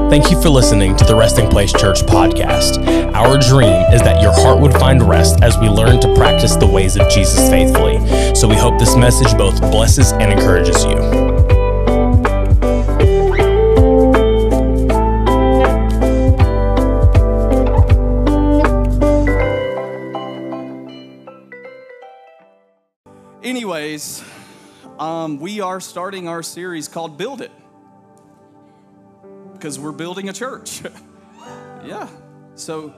Thank you for listening to the Resting Place Church podcast. Our dream is that your heart would find rest as we learn to practice the ways of Jesus faithfully. So we hope this message both blesses and encourages you. Anyways, we are starting our series called Build It, because we're building a church. Yeah. So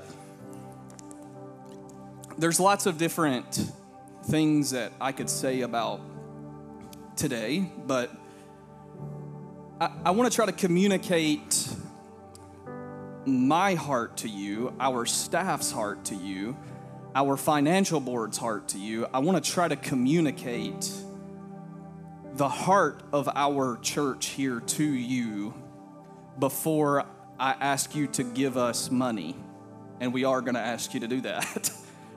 there's lots of different things that I could say about today, but I want to try to communicate my heart to you, our staff's heart to you, our financial board's heart to you. I want to try to communicate the heart of our church here to you before I ask you to give us money. And we are going to ask you to do that.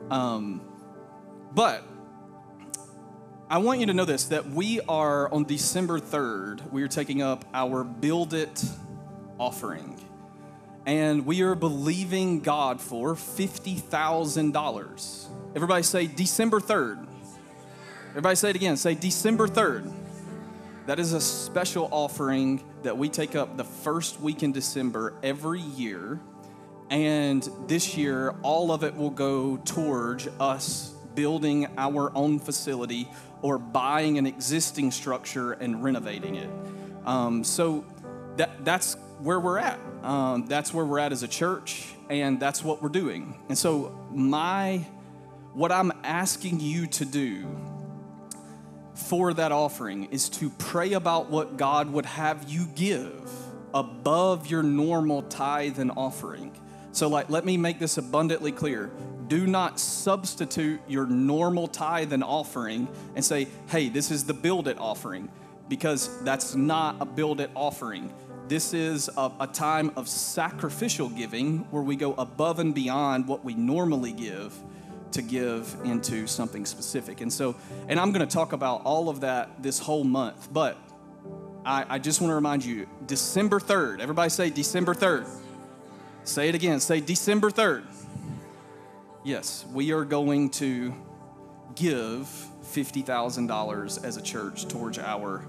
But I want you to know this, that we are on December 3rd, we are taking up our Build It offering. And we are believing God for $50,000. Everybody say December 3rd. Everybody say it again. Say December 3rd. That is a special offering that we take up the first week in December every year. And this year, all of it will go towards us building our own facility or buying an existing structure and renovating it. So that's where we're at. That's where we're at as a church, and that's what we're doing. And so what I'm asking you to do for that offering is to pray about what God would have you give above your normal tithe and offering. So let me make this abundantly clear. Do not substitute your normal tithe and offering and say, hey, this is the Build It offering, because that's not a Build It offering. This is a time of sacrificial giving where we go above and beyond what we normally give to give into something specific. And I'm going to talk about all of that this whole month, but I just want to remind you, December 3rd, everybody say December 3rd. Say it again, say December 3rd. Yes, we are going to give $50,000 as a church towards our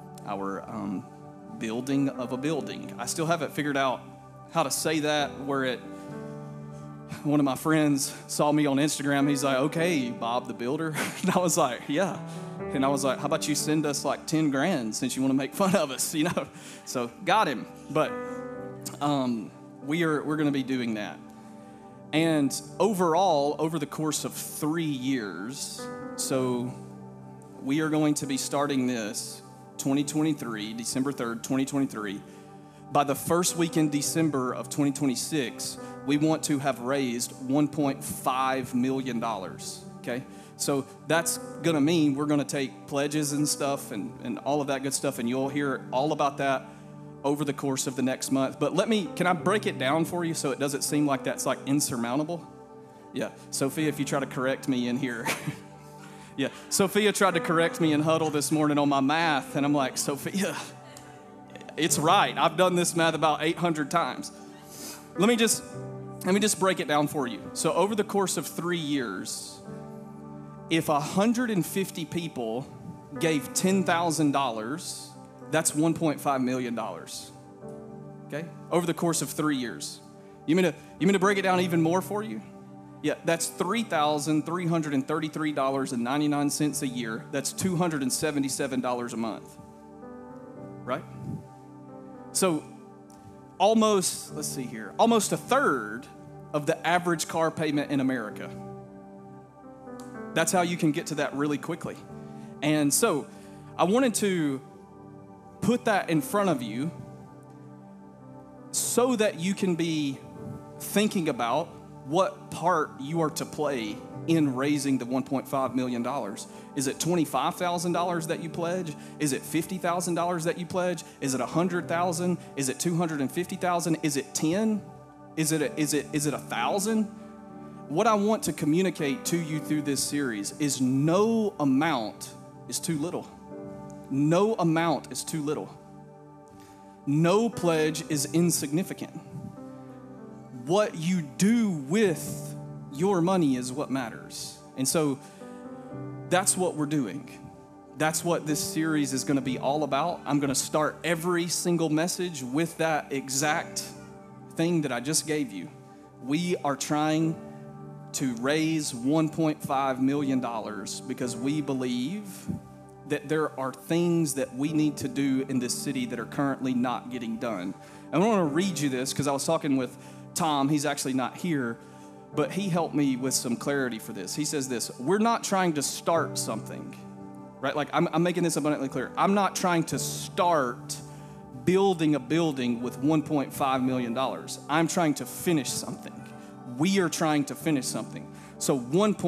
building of a building. I still haven't figured out how to say that one of my friends saw me on Instagram. He's like, okay, Bob the Builder. And I was like, yeah. And I was like, how about you send us like 10 grand since you want to make fun of us, you know? So got him. But we're going to be doing that. And overall, over the course of 3 years, so we are going to be starting this 2023, December 3rd, 2023. By the first week in December of 2026, we want to have raised $1.5 million, okay? So that's going to mean we're going to take pledges and stuff and all of that good stuff, and you'll hear all about that over the course of the next month. But can I break it down for you so it doesn't seem like that's like insurmountable? Yeah, Sophia, if you try to correct me in here. Yeah, Sophia tried to correct me in huddle this morning on my math, and I'm like, Sophia, it's right. I've done this math about 800 times. Let me just break it down for you. So over the course of 3 years, if 150 people gave $10,000, that's $1.5 million. Okay? Over the course of 3 years. You mean to break it down even more for you? Yeah, that's $3,333.99 a year. That's $277 a month. Right? So almost a third of the average car payment in America. That's how you can get to that really quickly. And so I wanted to put that in front of you so that you can be thinking about what part you are to play in raising the $1.5 million. Is it $25,000 that you pledge? Is it $50,000 that you pledge? Is it $100,000? Is it $250,000? Is it 10? Is it 1,000? What I want to communicate to you through this series is no amount is too little. No amount is too little. no pledge is insignificant. What you do with your money is what matters. And so that's what we're doing. That's what this series is going to be all about. I'm going to start every single message with that exact thing that I just gave you. We are trying to raise $1.5 million because we believe that there are things that we need to do in this city that are currently not getting done. And I want to read you this because I was talking with Tom. He's actually not here, but he helped me with some clarity for this. He says this: we're not trying to start something, right? Like I'm making this abundantly clear. I'm not trying to start building a building with $1.5 million. I'm trying to finish something. We are trying to finish something. So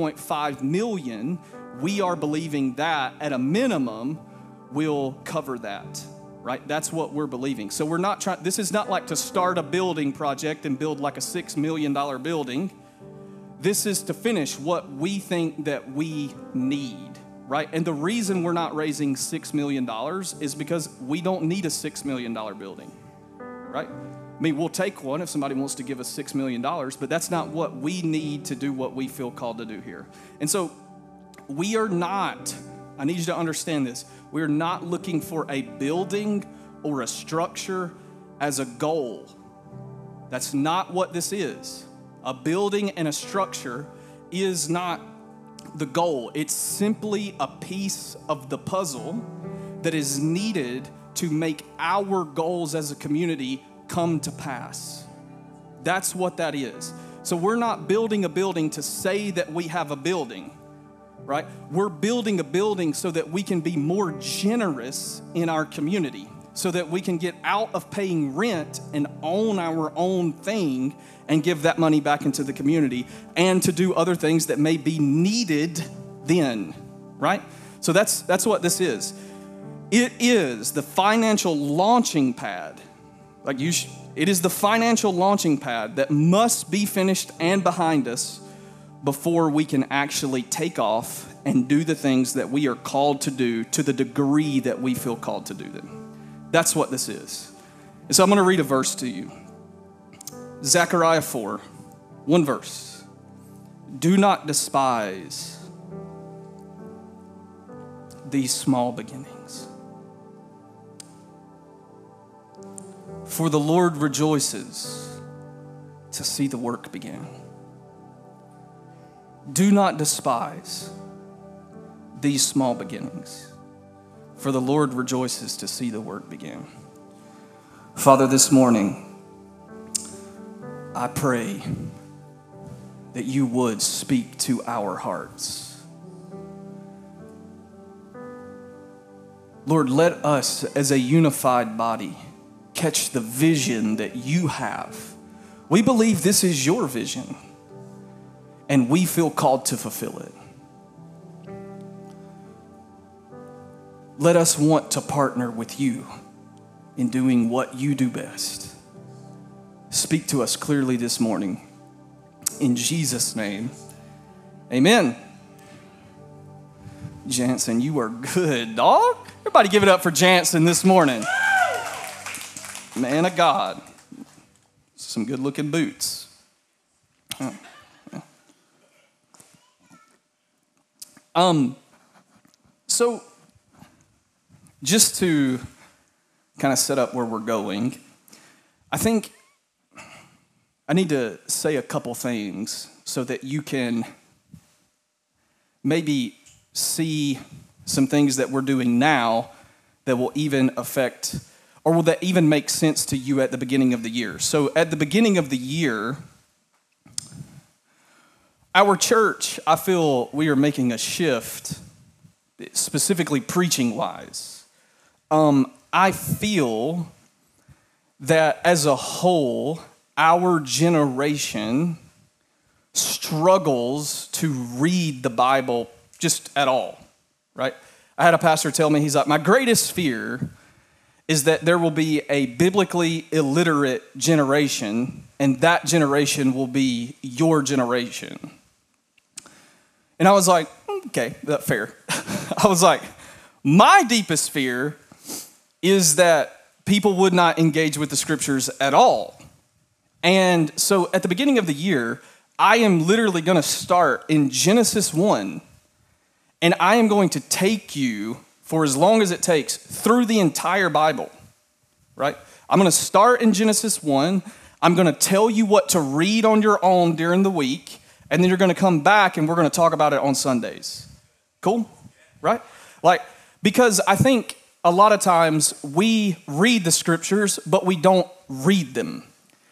1.5 million, we are believing that at a minimum will cover that, right? That's what we're believing. So we're not trying, this is not like to start a building project and build like a $6 million building. This is to finish what we think that we need, right? And the reason we're not raising $6 million is because we don't need a $6 million building, right? I mean, we'll take one if somebody wants to give us $6 million, but that's not what we need to do what we feel called to do here. And so we are not, I need you to understand this, we're not looking for a building or a structure as a goal. That's not what this is. A building and a structure is not the goal. It's simply a piece of the puzzle that is needed to make our goals as a community come to pass. That's what that is. So we're not building a building to say that we have a building, right? We're building a building so that we can be more generous in our community, so that we can get out of paying rent and own our own thing and give that money back into the community and to do other things that may be needed then, right? So that's what this is. It is the financial launching pad. It is the financial launching pad that must be finished and behind us before we can actually take off and do the things that we are called to do to the degree that we feel called to do them. That's what this is. And so I'm going to read a verse to you. Zechariah 4, one verse. Do not despise these small beginnings, for the Lord rejoices to see the work begin. Do not despise these small beginnings, for the Lord rejoices to see the work begin. Father, this morning, I pray that you would speak to our hearts. Lord, let us as a unified body catch the vision that you have. We believe this is your vision, and we feel called to fulfill it. Let us want to partner with you in doing what you do best. Speak to us clearly this morning. In Jesus' name, amen. Jansen, you are good, dog. Everybody give it up for Jansen this morning. Man of God. Some good-looking boots. So, just to kind of set up where we're going, I think I need to say a couple things so that you can maybe see some things that we're doing now that will even affect, or will that even make sense to you at the beginning of the year. So at the beginning of the year, our church, I feel we are making a shift, specifically preaching-wise. I feel that as a whole, our generation struggles to read the Bible just at all, right? I had a pastor tell me, he's like, my greatest fear is that there will be a biblically illiterate generation, and that generation will be your generation. And I was like, okay, that's fair. I was like, my deepest fear is that people would not engage with the scriptures at all. And so at the beginning of the year, I am literally going to start in Genesis 1, and I am going to take you for as long as it takes through the entire Bible, right? I'm going to start in Genesis 1. I'm going to tell you what to read on your own during the week, and then you're going to come back and we're going to talk about it on Sundays. Cool? Right? Because I think a lot of times we read the scriptures, but we don't read them.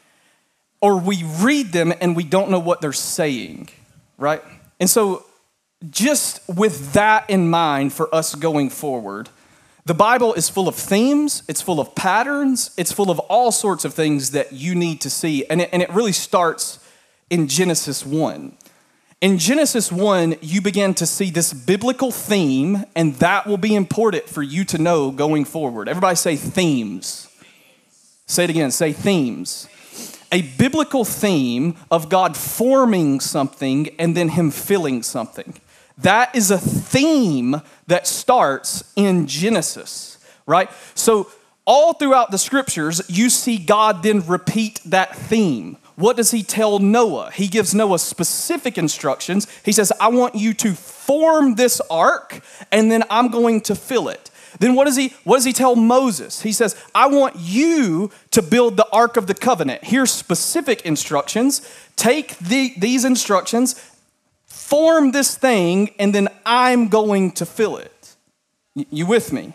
Or we read them and we don't know what they're saying, right? And so just with that in mind for us going forward, the Bible is full of themes, it's full of patterns, it's full of all sorts of things that you need to see. And it really starts in Genesis 1. In Genesis 1, you begin to see this biblical theme, and that will be important for you to know going forward. Everybody say themes. Say it again, say themes. A biblical theme of God forming something and then him filling something. That is a theme that starts in Genesis, right? So all throughout the scriptures, you see God then repeat that theme. What does he tell Noah? He gives Noah specific instructions. He says, I want you to form this ark, and then I'm going to fill it. Then what does he tell Moses? He says, I want you to build the Ark of the Covenant. Here's specific instructions. Take these instructions, form this thing, and then I'm going to fill it. You with me?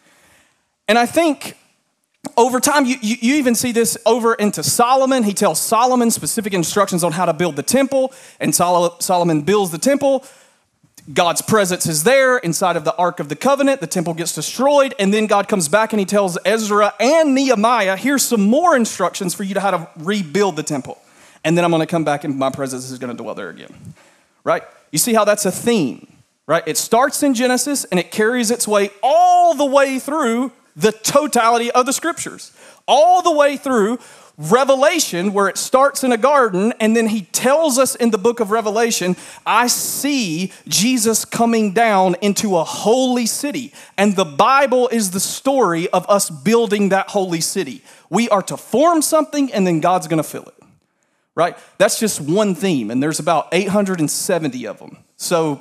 And I think over time, you even see this over into Solomon. He tells Solomon specific instructions on how to build the temple, and Solomon builds the temple. God's presence is there inside of the Ark of the Covenant. The temple gets destroyed, and then God comes back and he tells Ezra and Nehemiah, here's some more instructions for you to how to rebuild the temple. And then I'm going to come back and my presence is going to dwell there again, right? You see how that's a theme, right? It starts in Genesis and it carries its way all the way through the totality of the scriptures, all the way through Revelation, where it starts in a garden, and then he tells us in the book of Revelation, I see Jesus coming down into a holy city. And the Bible is the story of us building that holy city. We are to form something, and then God's going to fill it, right? That's just one theme, and there's about 870 of them. So,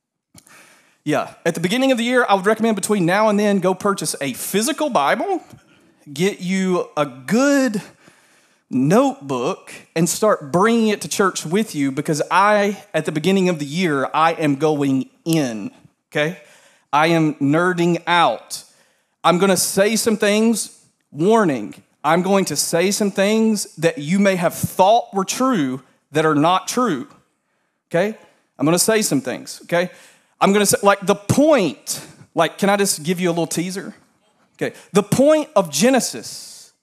yeah, at the beginning of the year, I would recommend between now and then, go purchase a physical Bible, get you a good notebook, and start bringing it to church with you, because at the beginning of the year, I am going in, okay? I am nerding out. I'm going to say some things, warning, I'm going to say some things that you may have thought were true that are not true, okay? I'm going to say some things, okay? I'm going to say, the point, can I just give you a little teaser? Okay, the point of Genesis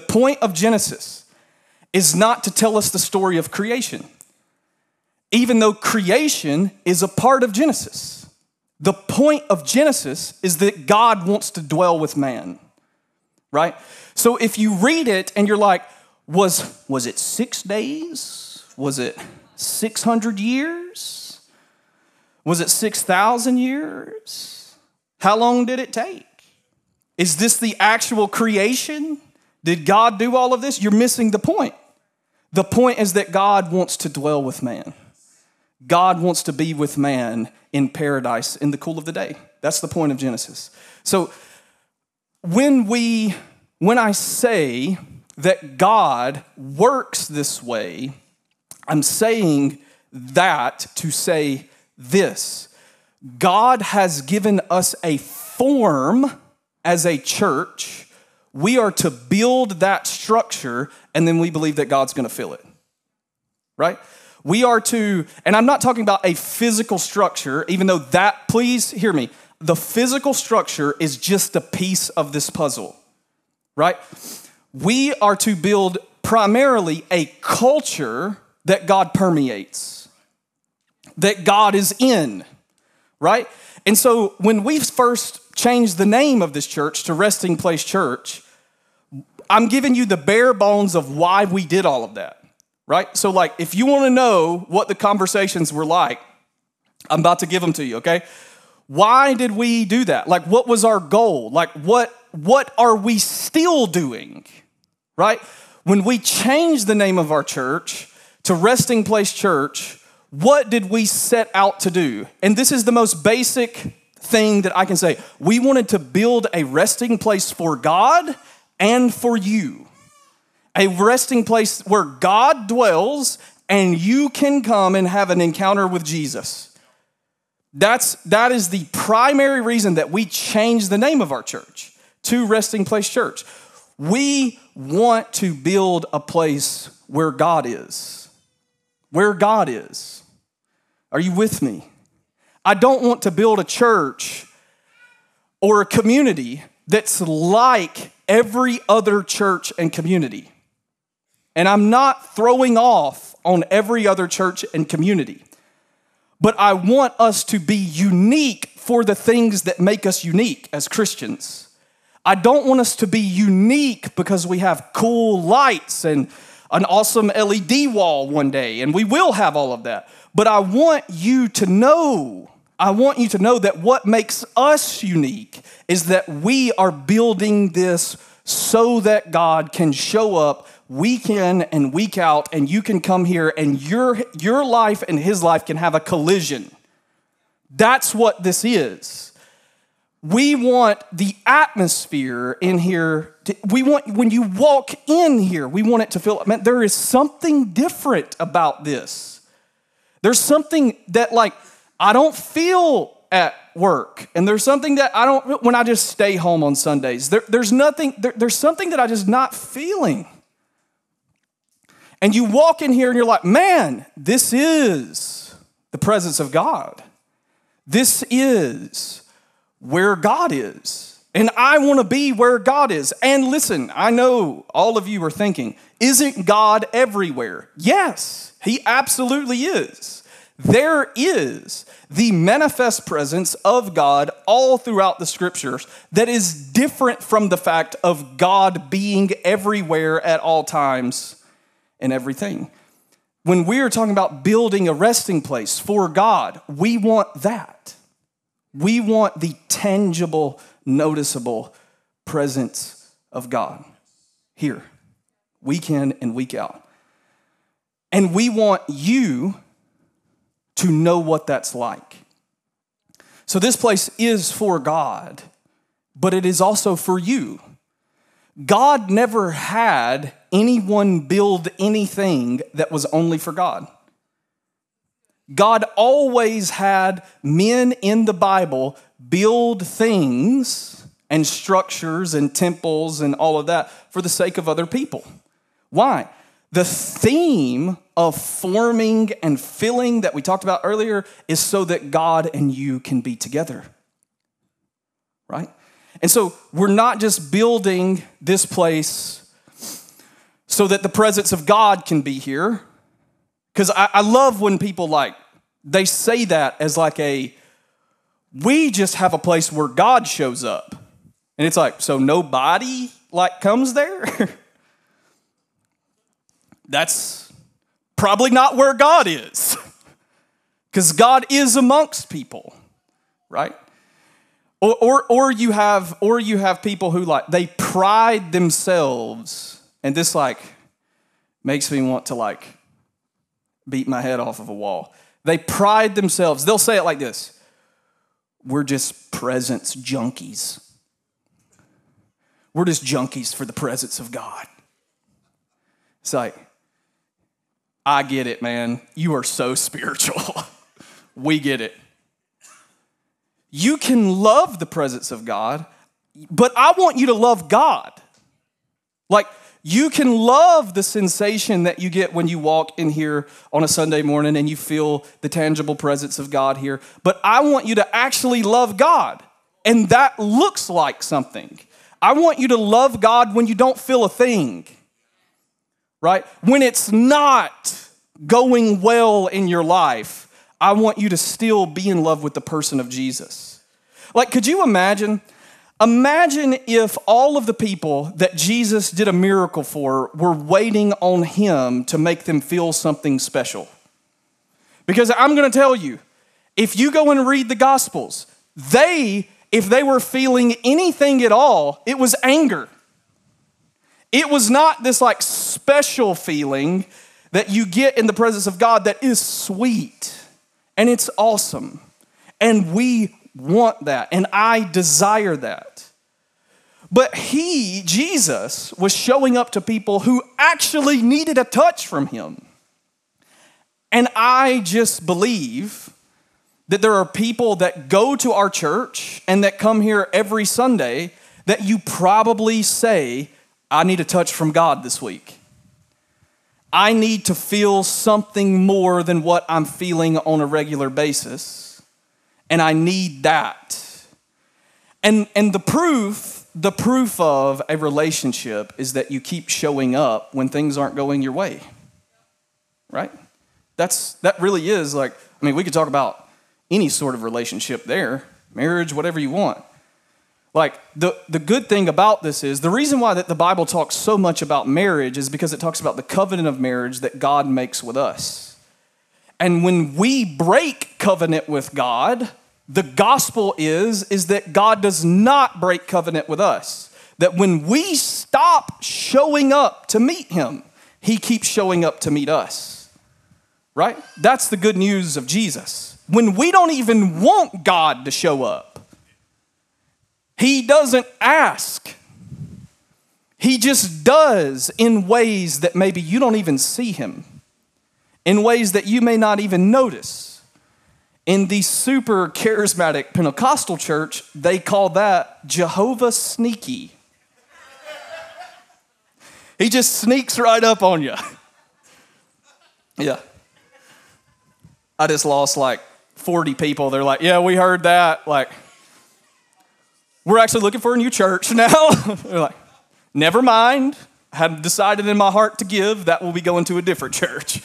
is not to tell us the story of creation, even though creation is a part of Genesis. The point of Genesis is that God wants to dwell with man, right? So if you read it and you're like, was it 6 days? Was it 600 years? Was it 6,000 years? How long did it take? Is this the actual creation? Did God do all of this? You're missing the point. The point is that God wants to dwell with man. God wants to be with man in paradise in the cool of the day. That's the point of Genesis. So when I say that God works this way, I'm saying that to say this. God has given us a form as a church. We are to build that structure, and then we believe that God's going to fill it, right? We are to, and I'm not talking about a physical structure, even though that, please hear me, the physical structure is just a piece of this puzzle, right? We are to build primarily a culture that God permeates, that God is in, right? And so when we first changed the name of this church to Resting Place Church, I'm giving you the bare bones of why we did all of that, right? So if you want to know what the conversations were like, I'm about to give them to you, okay? Why did we do that? What was our goal? what are we still doing, right? When we changed the name of our church to Resting Place Church, what did we set out to do? And this is the most basic thing that I can say. We wanted to build a resting place for God and for you. A resting place where God dwells and you can come and have an encounter with Jesus. That is the primary reason that we changed the name of our church to Resting Place Church. We want to build a place where God is. Where God is. Are you with me? I don't want to build a church or a community that's like every other church and community. And I'm not throwing off on every other church and community. But I want us to be unique for the things that make us unique as Christians. I don't want us to be unique because we have cool lights and an awesome LED wall one day, and we will have all of that. But I want you to know that what makes us unique is that we are building this so that God can show up week in and week out, and you can come here and your life and his life can have a collision. That's what this is. We want the atmosphere in here. When you walk in here, we want it to feel, man, there is something different about this. There's something that I don't feel at work. And there's something that I don't, when I just stay home on Sundays, there's something that I just not feeling. And you walk in here and you're like, man, this is the presence of God. This is where God is. And I want to be where God is. And listen, I know all of you are thinking, isn't God everywhere? Yes, he absolutely is. There is the manifest presence of God all throughout the scriptures that is different from the fact of God being everywhere at all times and everything. When we are talking about building a resting place for God, we want that. We want the tangible, noticeable presence of God here, week in and week out. And we want you to know what that's like. So this place is for God, but it is also for you. God never had anyone build anything that was only for God. God always had men in the Bible build things and structures and temples and all of that for the sake of other people. Why? The theme of forming and filling that we talked about earlier is so that God and you can be together, right? And so we're not just building this place so that the presence of God can be here. Because I love when people they say that as we just have a place where God shows up. And it's so nobody comes there? That's probably not where God is. Because God is amongst people, right? Or you have people who they pride themselves, and this makes me want to beat my head off of a wall. They pride themselves. They'll say it like this: we're just presence junkies. We're just junkies for the presence of God. It's I get it, man. You are so spiritual. We get it. You can love the presence of God, but I want you to love God. You can love the sensation that you get when you walk in here on a Sunday morning and you feel the tangible presence of God here. But I want you to actually love God. And that looks like something. I want you to love God when you don't feel a thing. Right? When it's not going well in your life, I want you to still be in love with the person of Jesus. Could you imagine? Imagine if all of the people that Jesus did a miracle for were waiting on him to make them feel something special. Because I'm going to tell you, if you go and read the Gospels, they if they were feeling anything at all, it was anger. It was not this like special feeling that you get in the presence of God that is sweet and it's awesome. And we want that, and I desire that. But Jesus, was showing up to people who actually needed a touch from him. And I just believe that there are people that go to our church and that come here every Sunday that you probably say, I need a touch from God this week. I need to feel something more than what I'm feeling on a regular basis. And I need that. And the proof of a relationship is that you keep showing up when things aren't going your way. Right? That really is like, I mean, we could talk about any sort of relationship there, marriage, whatever you want. Like, the good thing about this is, the reason why that the Bible talks so much about marriage is because it talks about the covenant of marriage that God makes with us. And when we break covenant with God, the gospel is that God does not break covenant with us. That when we stop showing up to meet him, he keeps showing up to meet us. Right? That's the good news of Jesus. When we don't even want God to show up, he doesn't ask. He just does in ways that maybe you don't even see him, in ways that you may not even notice. In the super charismatic Pentecostal church, they call that Jehovah Sneaky. He just sneaks right up on you. Yeah. I just lost like 40 people. They're like, yeah, we heard that. Like, we're actually looking for a new church now. They're like, never mind. I hadn't decided in my heart to give. That will be going to a different church.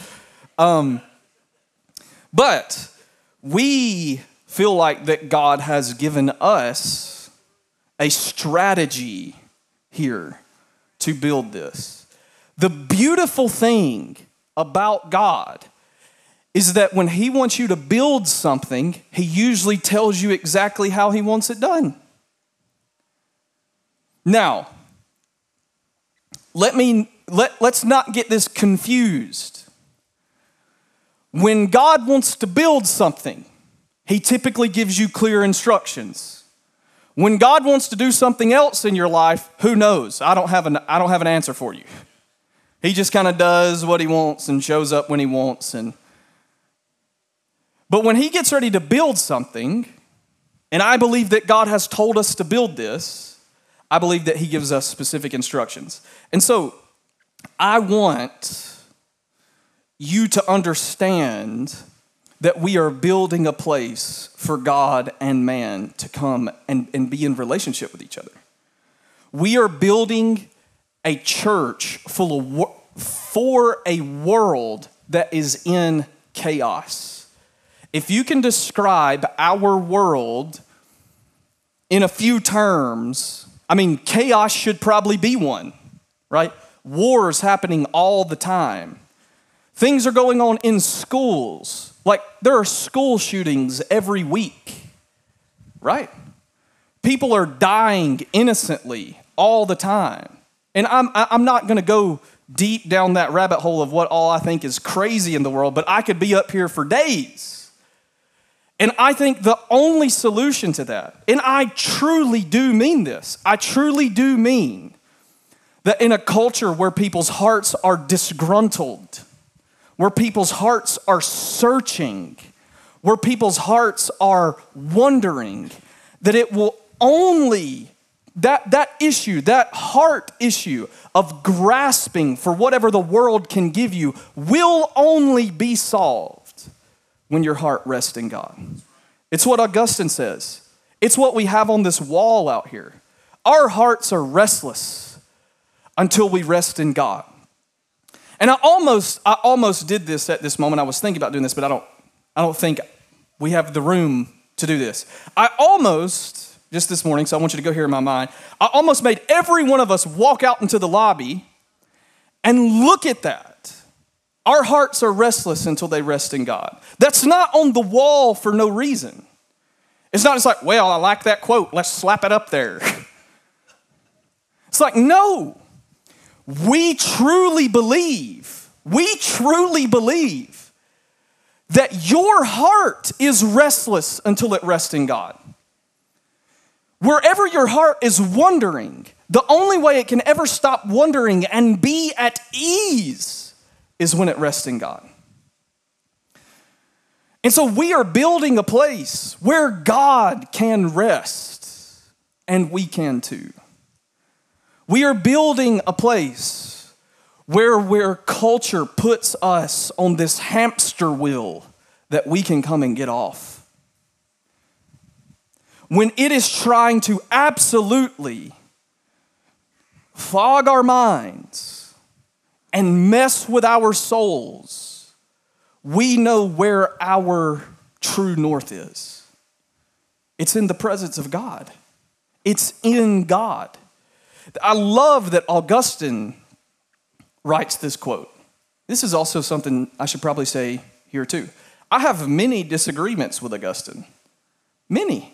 But we feel like that God has given us a strategy here to build this. The beautiful thing about God is that when he wants you to build something, he usually tells you exactly how he wants it done. Now, let's not get this confused. When God wants to build something, he typically gives you clear instructions. When God wants to do something else in your life, who knows? I don't have an answer for you. He just kind of does what he wants and shows up when he wants. But when he gets ready to build something, and I believe that God has told us to build this, I believe that he gives us specific instructions. And so I want you to understand that we are building a place for God and man to come and be in relationship with each other. We are building a church for a world that is in chaos. If you can describe our world in a few terms, I mean, chaos should probably be one, right? Wars happening all the time. Things are going on in schools. Like, there are school shootings every week, right? People are dying innocently all the time. And I'm not going to go deep down that rabbit hole of what all I think is crazy in the world, but I could be up here for days. And I think the only solution to that, and I truly do mean this, I truly do mean that in a culture where people's hearts are disgruntled, where people's hearts are searching, where people's hearts are wondering, that it will only, that issue, that heart issue of grasping for whatever the world can give you will only be solved when your heart rests in God. It's what Augustine says. It's what we have on this wall out here. Our hearts are restless until we rest in God. And I almost did this at this moment. I was thinking about doing this, but I don't think we have the room to do this. I almost, just this morning, so I want you to go here in my mind, I almost made every one of us walk out into the lobby and look at that. Our hearts are restless until they rest in God. That's not on the wall for no reason. It's not just like, well, I like that quote, let's slap it up there. It's like, no, we truly believe that your heart is restless until it rests in God. Wherever your heart is wandering, the only way it can ever stop wandering and be at ease is when it rests in God. And so we are building a place where God can rest, and we can too. We are building a place where culture puts us on this hamster wheel that we can come and get off. When it is trying to absolutely fog our minds and mess with our souls, we know where our true north is. It's in the presence of God. It's in God. I love that Augustine writes this quote. This is also something I should probably say here too. I have many disagreements with Augustine. Many.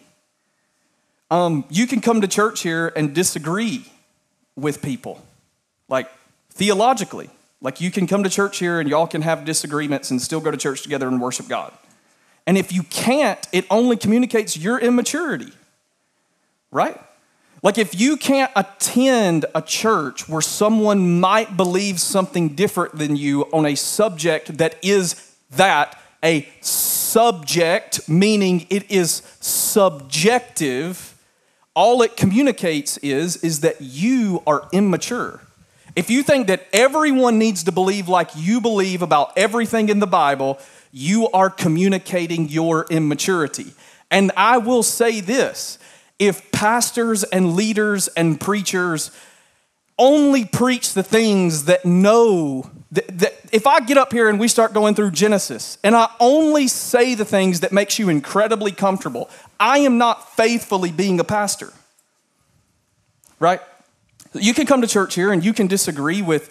You can come to church here and disagree with people, like theologically. Like you can come to church here and y'all can have disagreements and still go to church together and worship God. And if you can't, it only communicates your immaturity, right? Like if you can't attend a church where someone might believe something different than you on a subject that is a subject, meaning it is subjective, all it communicates is that you are immature. If you think that everyone needs to believe like you believe about everything in the Bible, you are communicating your immaturity. And I will say this, if pastors and leaders and preachers only preach the things that know, that if I get up here and we start going through Genesis and I only say the things that makes you incredibly comfortable, I am not faithfully being a pastor, right? You can come to church here and you can disagree with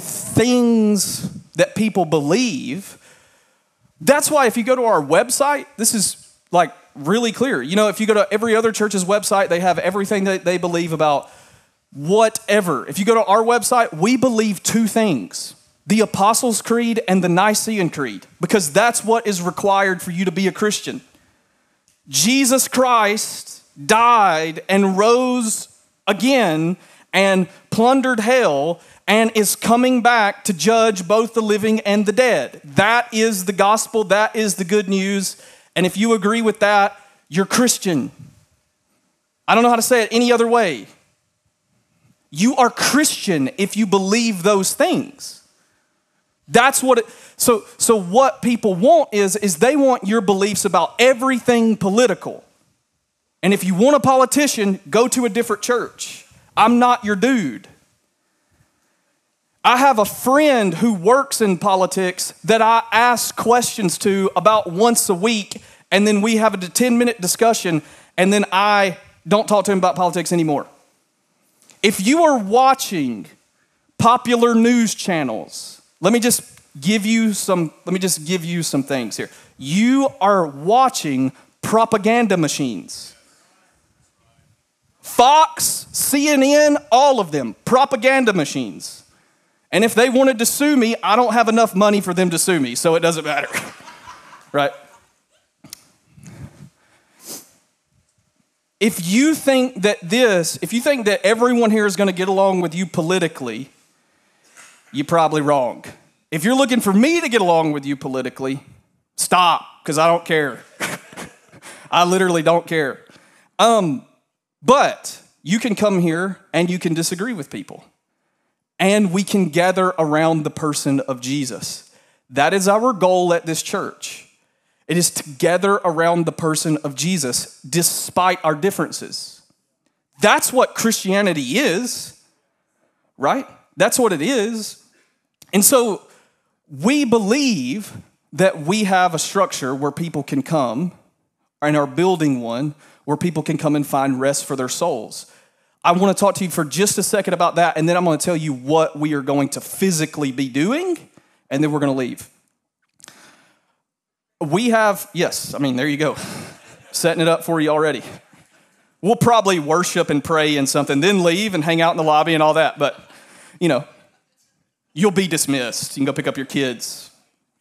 things that people believe. That's why if you go to our website, this is like really clear. You know, if you go to every other church's website, they have everything that they believe about whatever. If you go to our website, we believe two things: the Apostles' Creed and the Nicene Creed, because that's what is required for you to be a Christian. Jesus Christ died and rose again and plundered hell and is coming back to judge both the living and the dead. That is the gospel. That is the good news. And if you agree with that, you're Christian. I don't know how to say it any other way. You are Christian if you believe those things. That's what it, so what people want is they want your beliefs about everything political. And if you want a politician, go to a different church. I'm not your dude. I have a friend who works in politics that I ask questions to about once a week, and then we have a 10-minute discussion, and then I don't talk to him about politics anymore. If you are watching popular news channels, let me just give you some things here. You are watching propaganda machines. Fox, CNN, all of them, propaganda machines. And if they wanted to sue me, I don't have enough money for them to sue me, so it doesn't matter, right? If you think that everyone here is going to get along with you politically, you're probably wrong. If you're looking for me to get along with you politically, stop, because I don't care. I literally don't care. But you can come here and you can disagree with people. And we can gather around the person of Jesus. That is our goal at this church. It is to gather around the person of Jesus despite our differences. That's what Christianity is, right? That's what it is. And so we believe that we have a structure where people can come and are building one where people can come and find rest for their souls. I want to talk to you for just a second about that, and then I'm going to tell you what we are going to physically be doing, and then we're going to leave. There you go. setting it up for you already. We'll probably worship and pray and something, then leave and hang out in the lobby and all that. But, you'll be dismissed. You can go pick up your kids.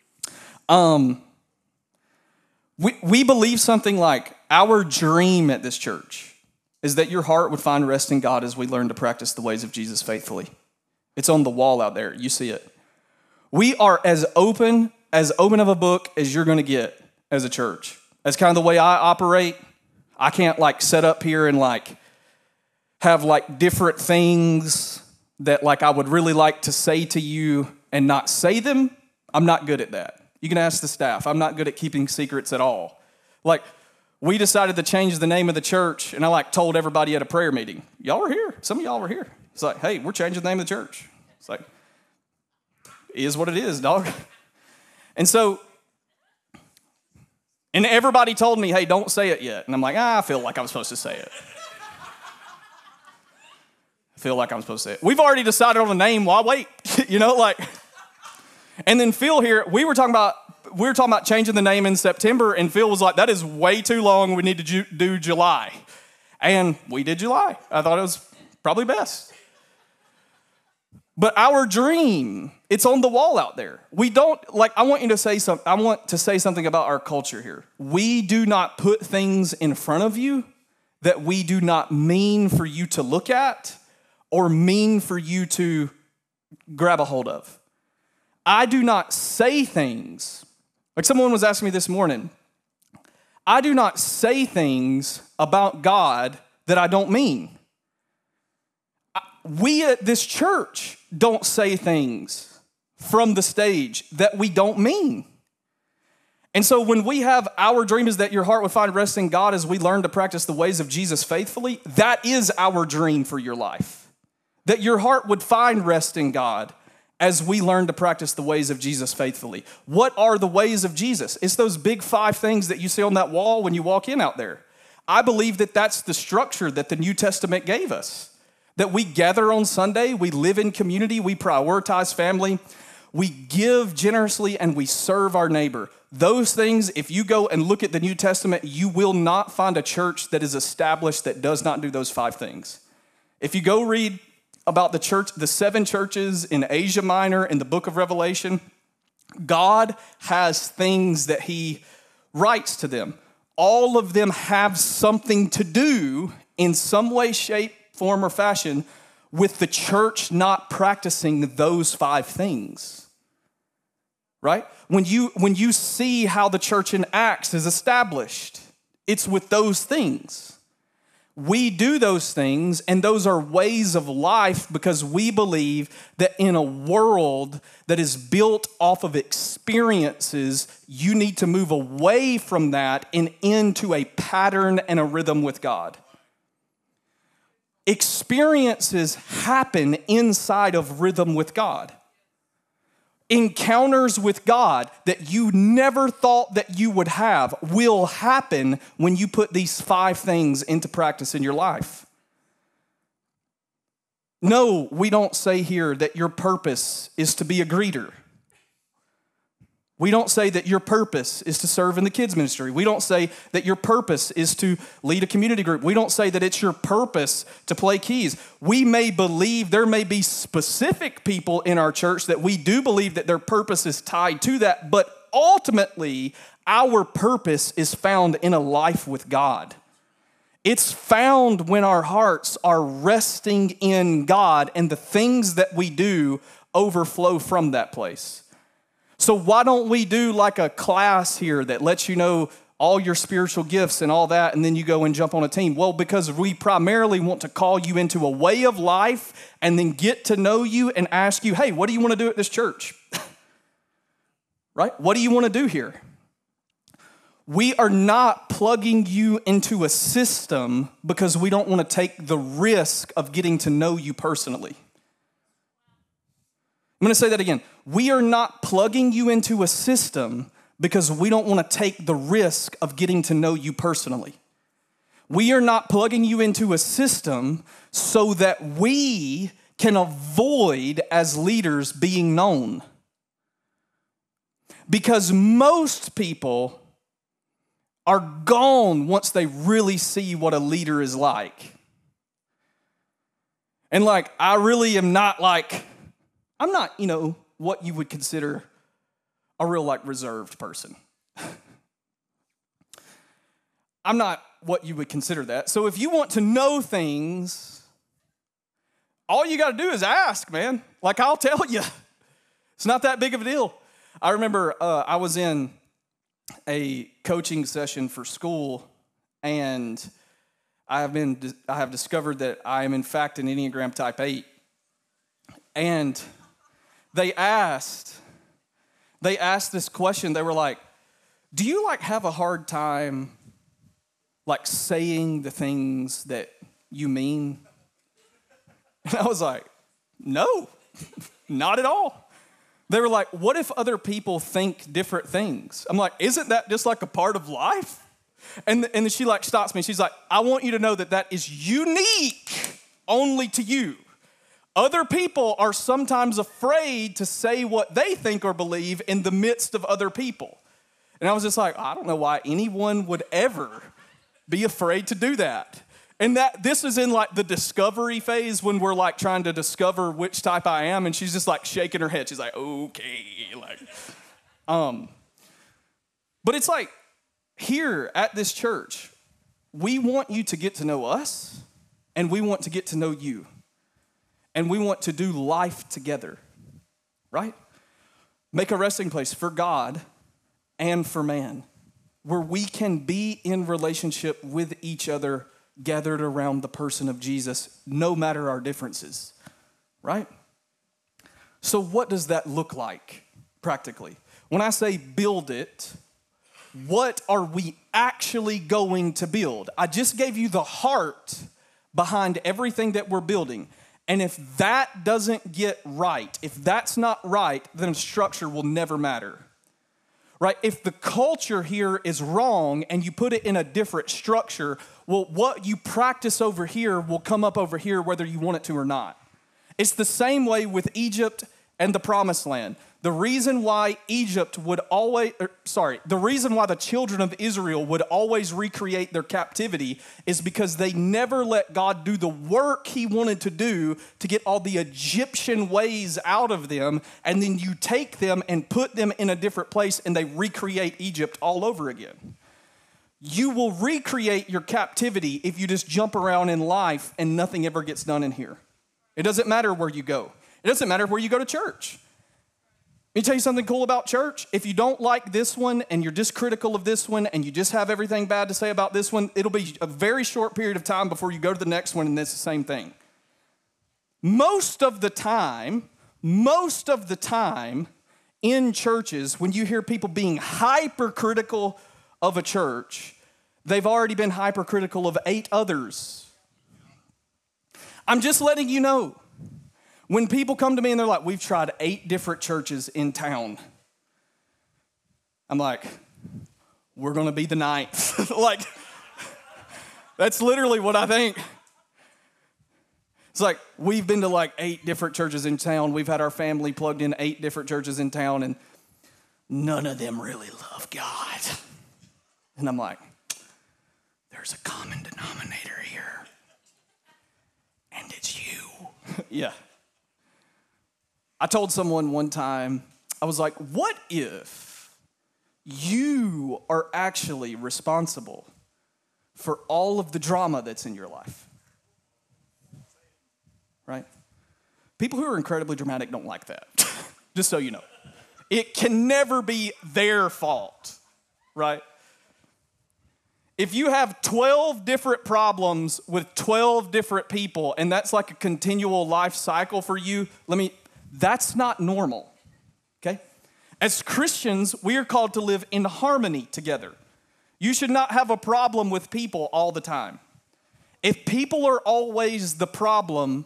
We believe something like our dream at this church is that your heart would find rest in God as we learn to practice the ways of Jesus faithfully. It's on the wall out there. You see it. We are as open of a book as you're going to get as a church. That's kind of the way I operate. I can't set up here and have different things that I would really like to say to you and not say them. I'm not good at that. You can ask the staff. I'm not good at keeping secrets at all. We decided to change the name of the church, and I told everybody at a prayer meeting, y'all were here. Some of y'all were here. It's hey, we're changing the name of the church. It's it is what it is, dog. And everybody told me, hey, don't say it yet. And I'm I feel like I'm supposed to say it. We've already decided on the name. Why wait? And then Phil here, we were talking about changing the name in September, and Phil was that is way too long. We need to do July. And we did July. I thought it was probably best. But our dream, it's on the wall out there. We don't, I want to say something about our culture here. We do not put things in front of you that we do not mean for you to look at or mean for you to grab a hold of. I do not say things, someone was asking me this morning, I do not say things about God that I don't mean. We at this church don't say things from the stage that we don't mean. And so when we have our dream is that your heart would find rest in God as we learn to practice the ways of Jesus faithfully, that is our dream for your life. That your heart would find rest in God as we learn to practice the ways of Jesus faithfully. What are the ways of Jesus? It's those big 5 things that you see on that wall when you walk in out there. I believe that that's the structure that the New Testament gave us. That we gather on Sunday, we live in community, we prioritize family, we give generously, and we serve our neighbor. Those things, if you go and look at the New Testament, you will not find a church that is established that does not do those 5 things. If you go read about the 7 churches in Asia Minor in the book of Revelation, God has things that he writes to them. All of them have something to do in some way, shape, form, or fashion with the church not practicing those 5 things. Right? When you see how the church in Acts is established, it's with those things. We do those things, and those are ways of life because we believe that in a world that is built off of experiences, you need to move away from that and into a pattern and a rhythm with God. Experiences happen inside of rhythm with God. Encounters with God that you never thought that you would have will happen when you put these 5 things into practice in your life. No, we don't say here that your purpose is to be a greeter. We don't say that your purpose is to serve in the kids ministry. We don't say that your purpose is to lead a community group. We don't say that it's your purpose to play keys. We may believe there may be specific people in our church that we do believe that their purpose is tied to that, but ultimately our purpose is found in a life with God. It's found when our hearts are resting in God and the things that we do overflow from that place. So why don't we do a class here that lets you know all your spiritual gifts and all that, and then you go and jump on a team? Well, because we primarily want to call you into a way of life and then get to know you and ask you, hey, what do you want to do at this church? Right? What do you want to do here? We are not plugging you into a system because we don't want to take the risk of getting to know you personally. I'm going to say that again. We are not plugging you into a system because we don't want to take the risk of getting to know you personally. We are not plugging you into a system so that we can avoid, as leaders, being known. Because most people are gone once they really see what a leader is like. And like, I really am not like, I'm not, what you would consider a real like reserved person. I'm not what you would consider that. So if you want to know things, all you got to do is ask, man. Like, I'll tell you. It's not that big of a deal. I remember I was in a coaching session for school, and I have discovered that I am in fact an Enneagram Type 8. And they asked this question. They were like, do you like have a hard time like saying the things that you mean? And I was like, no, not at all. They were like, what if other people think different things? I'm like, isn't that just like a part of life? And then she like stops me. She's like, I want you to know that is unique only to you. Other people are sometimes afraid to say what they think or believe in the midst of other people. And I was just like, I don't know why anyone would ever be afraid to do that. And this is in like the discovery phase when we're like trying to discover which type I am. And she's just like shaking her head. She's like, okay. But it's like here at this church, we want you to get to know us, and we want to get to know you. And we want to do life together, right? Make a resting place for God and for man, where we can be in relationship with each other, gathered around the person of Jesus, no matter our differences, right? So what does that look like practically? When I say build it, what are we actually going to build? I just gave you the heart behind everything that we're building. And if that doesn't get right, if that's not right, then structure will never matter. Right? If the culture here is wrong and you put it in a different structure, well, what you practice over here will come up over here whether you want it to or not. It's the same way with Egypt and the Promised Land. The reason why the reason why the children of Israel would always recreate their captivity is because they never let God do the work he wanted to do to get all the Egyptian ways out of them, and then you take them and put them in a different place and they recreate Egypt all over again. You will recreate your captivity if you just jump around in life and nothing ever gets done in here. It doesn't matter where you go. It doesn't matter where you go to church. Let me tell you something cool about church. If you don't like this one and you're just critical of this one and you just have everything bad to say about this one, it'll be a very short period of time before you go to the next one and it's the same thing. Most of the time in churches, when you hear people being hypercritical of a church, they've already been hypercritical of 8 others. I'm just letting you know. When people come to me and they're like, we've tried 8 different churches in town. I'm like, we're going to be the 9th. Like, that's literally what I think. It's like, we've been to like 8 different churches in town. We've had our family plugged in 8 different churches in town, and none of them really love God. And I'm like, there's a common denominator here. And it's you. Yeah. I told someone one time, I was like, what if you are actually responsible for all of the drama that's in your life? Right? People who are incredibly dramatic don't like that, just so you know. It can never be their fault, right? If you have 12 different problems with 12 different people, and that's like a continual life cycle for you, that's not normal, okay? As Christians, we are called to live in harmony together. You should not have a problem with people all the time. If people are always the problem,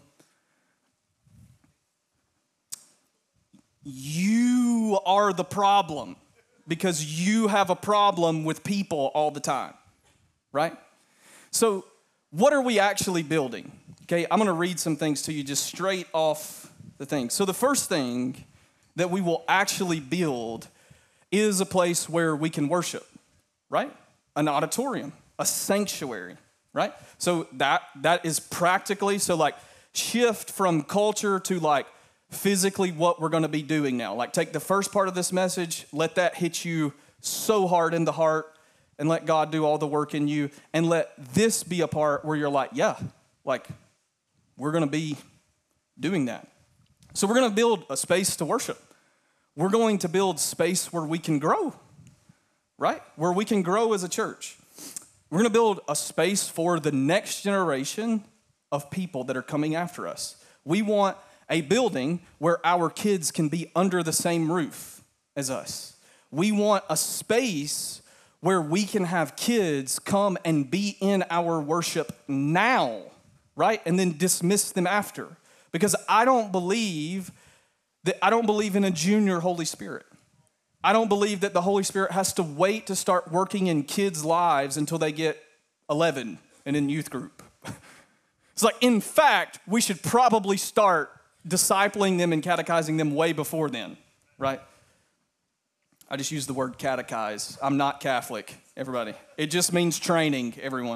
you are the problem because you have a problem with people all the time, right? So what are we actually building? Okay, I'm going to read some things to you just straight off the thing. So the first thing that we will actually build is a place where we can worship, right? an auditorium, a sanctuary, right? So that is practically, so like shift from culture to like physically what we're going to be doing now. Like take the first part of this message, let that hit you so hard in the heart, and let God do all the work in you, and let this be a part where you're like, yeah, like we're going to be doing that. So we're going to build a space to worship. We're going to build space where we can grow, right? Where we can grow as a church. We're going to build a space for the next generation of people that are coming after us. We want a building where our kids can be under the same roof as us. We want a space where we can have kids come and be in our worship now, right? And then dismiss them after. Because I don't believe in a junior Holy Spirit. I don't believe that the Holy Spirit has to wait to start working in kids' lives until they get 11 and in youth group. It's like, in fact, we should probably start discipling them and catechizing them way before then, right? I just used the word catechize. I'm not Catholic, everybody. It just means training, everyone.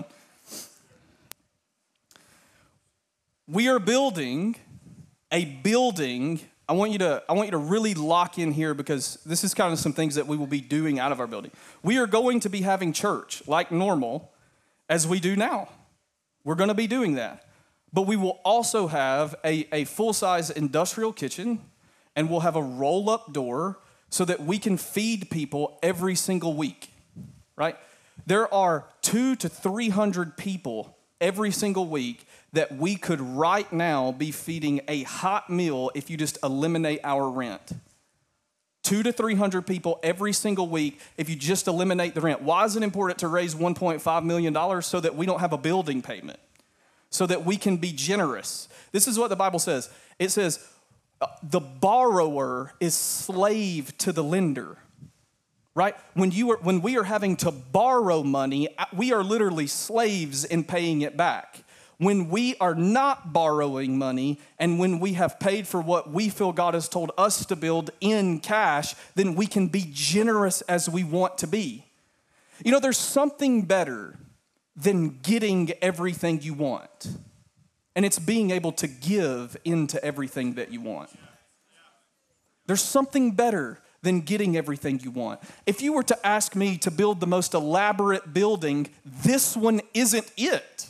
We are building a building. I want you to really lock in here, because this is kind of some things that we will be doing out of our building. We are going to be having church like normal as we do now. We're going to be doing that. But we will also have a full-size industrial kitchen, and we'll have a roll-up door so that we can feed people every single week, right? There are 200 to 300 people every single week that we could right now be feeding a hot meal if you just eliminate our rent. 200 to 300 people every single week if you just eliminate the rent. Why is it important to raise $1.5 million? So that we don't have a building payment, so that we can be generous. This is what the Bible says. It says, the borrower is slave to the lender, right? When we are having to borrow money, we are literally slaves in paying it back. When we are not borrowing money, and when we have paid for what we feel God has told us to build in cash, then we can be generous as we want to be. You know, there's something better than getting everything you want. And it's being able to give into everything that you want. There's something better than getting everything you want. If you were to ask me to build the most elaborate building, this one isn't it.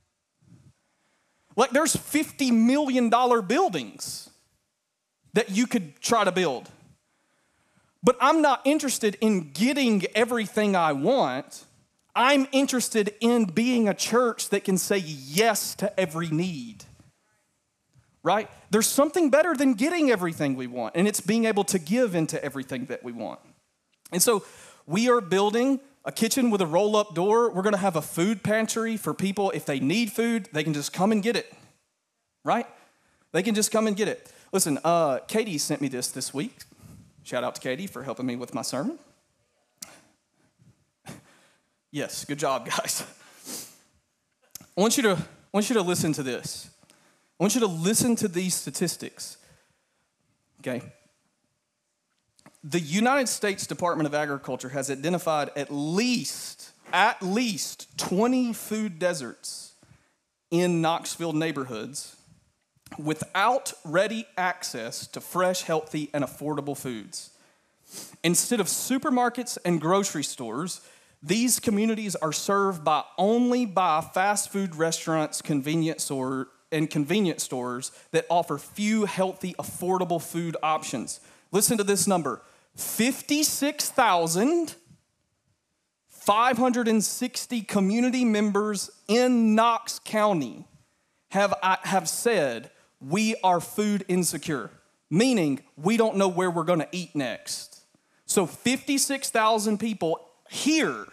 Like, there's $50 million buildings that you could try to build. But I'm not interested in getting everything I want. I'm interested in being a church that can say yes to every need, right? There's something better than getting everything we want, and it's being able to give into everything that we want. And so we are building a kitchen with a roll-up door. We're going to have a food pantry for people. If they need food, they can just come and get it, right? They can just come and get it. Listen, Katie sent me this week. Shout out to Katie for helping me with my sermon. Yes, good job, guys. I want you to listen to this. I want you to listen to these statistics, okay? The United States Department of Agriculture has identified at least 20 food deserts in Knoxville neighborhoods without ready access to fresh, healthy, and affordable foods. Instead of supermarkets and grocery stores, these communities are served only by fast food restaurants, convenience stores that offer few healthy, affordable food options. Listen to this number. 56,560 community members in Knox County have said we are food insecure, meaning we don't know where we're going to eat next. So 56,000 people here,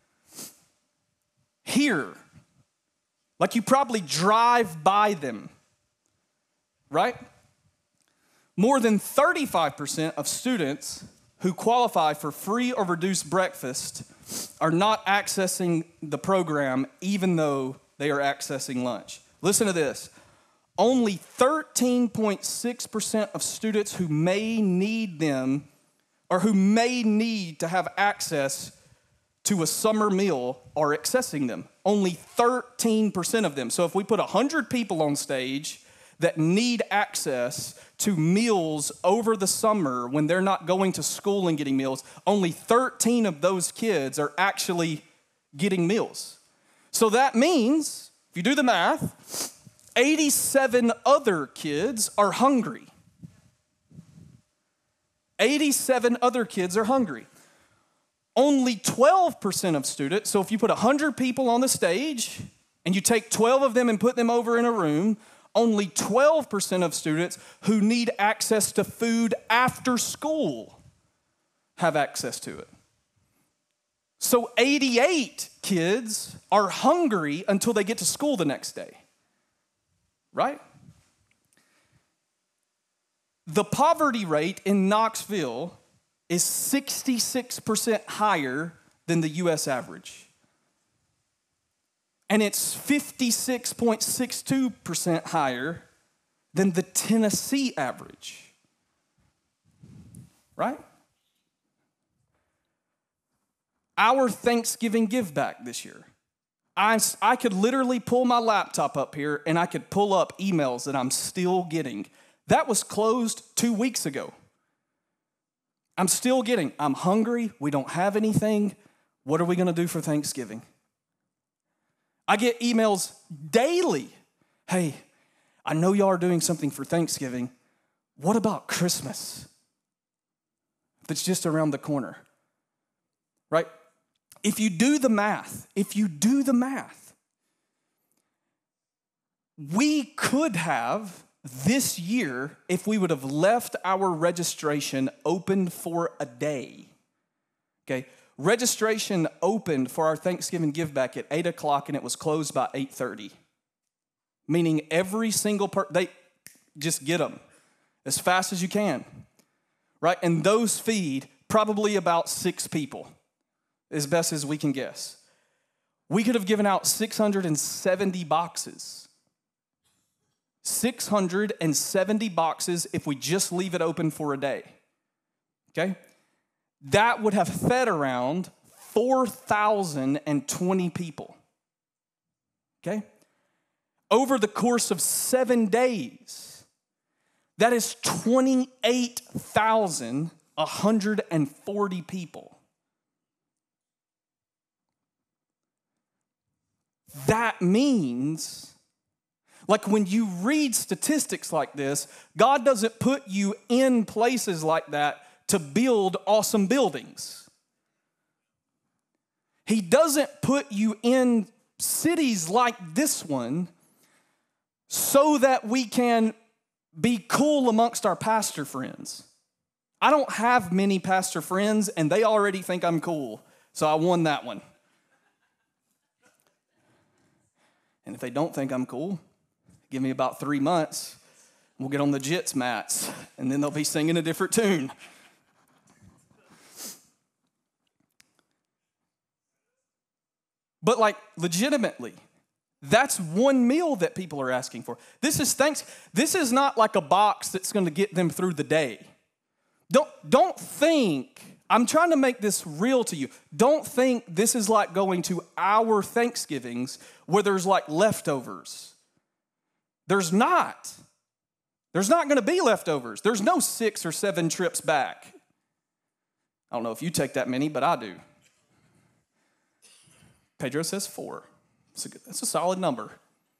like you probably drive by them, right? More than 35% of students who qualify for free or reduced breakfast are not accessing the program even though they are accessing lunch. Listen to this. Only 13.6% of students who may need them or who may need to have access to a summer meal are accessing them. Only 13% of them. So if we put 100 people on stage that need access to meals over the summer when they're not going to school and getting meals, only 13 of those kids are actually getting meals. So that means, if you do the math, 87 other kids are hungry. 87 other kids are hungry. Only 12% of students, so if you put 100 people on the stage and you take 12 of them and put them over in a room, only 12% of students who need access to food after school have access to it. So 88 kids are hungry until they get to school the next day, right? The poverty rate in Knoxville is 66% higher than the U.S. average. And it's 56.62% higher than the Tennessee average. Right? Our Thanksgiving give back this year. I could literally pull my laptop up here and I could pull up emails that I'm still getting. That was closed 2 weeks ago. I'm still getting, I'm hungry, we don't have anything. What are we going to do for Thanksgiving? I get emails daily. Hey, I know y'all are doing something for Thanksgiving. What about Christmas? That's just around the corner, right? If you do the math, we could have this year, if we would have left our registration open for a day, okay? Registration opened for our Thanksgiving give back at 8 o'clock and it was closed by 8:30. Meaning every single they just get them as fast as you can, right? And those feed probably about 6 people, as best as we can guess. We could have given out 670 boxes. 670 boxes if we just leave it open for a day, okay? That would have fed around 4,020 people, okay? Over the course of 7 days, that is 28,140 people. That means, like when you read statistics like this, God doesn't put you in places like that to build awesome buildings. He doesn't put you in cities like this one so that we can be cool amongst our pastor friends. I don't have many pastor friends and they already think I'm cool, so I won that one. And if they don't think I'm cool, give me about 3 months, we'll get on the jits mats, and then they'll be singing a different tune. But like, legitimately, that's one meal that people are asking for. This is not like a box that's going to get them through the day. Don't think, I'm trying to make this real to you. Don't think this is like going to our Thanksgivings where there's like leftovers. There's not. There's not going to be leftovers. There's no 6 or 7 trips back. I don't know if you take that many, but I do. Pedro says 4. That's a solid number.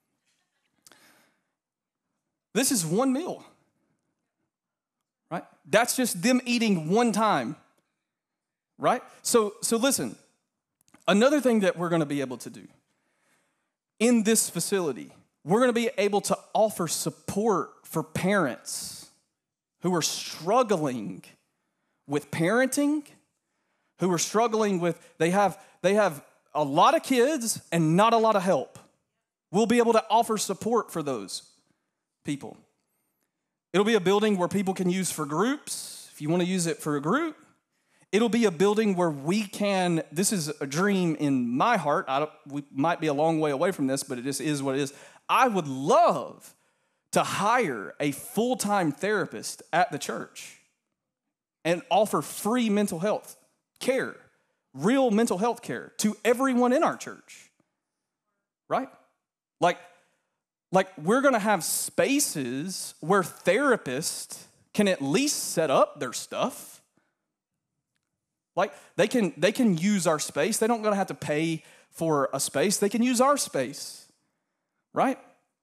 This is one meal, right? That's just them eating one time, right? So listen, another thing that we're going to be able to do in this facility, we're going to be able to offer support for parents who are struggling with parenting, who are struggling with, they have a lot of kids and not a lot of help. We'll be able to offer support for those people. It'll be a building where people can use for groups. If you want to use it for a group, it'll be a building where we can, this is a dream in my heart. We might be a long way away from this, but it just is what it is. I would love to hire a full-time therapist at the church and offer free mental health care real mental health care to everyone in our church, right? Like we're going to have spaces where therapists can at least set up their stuff. Like they can use our space. They don't going to have to pay for a space. They can use our space, right?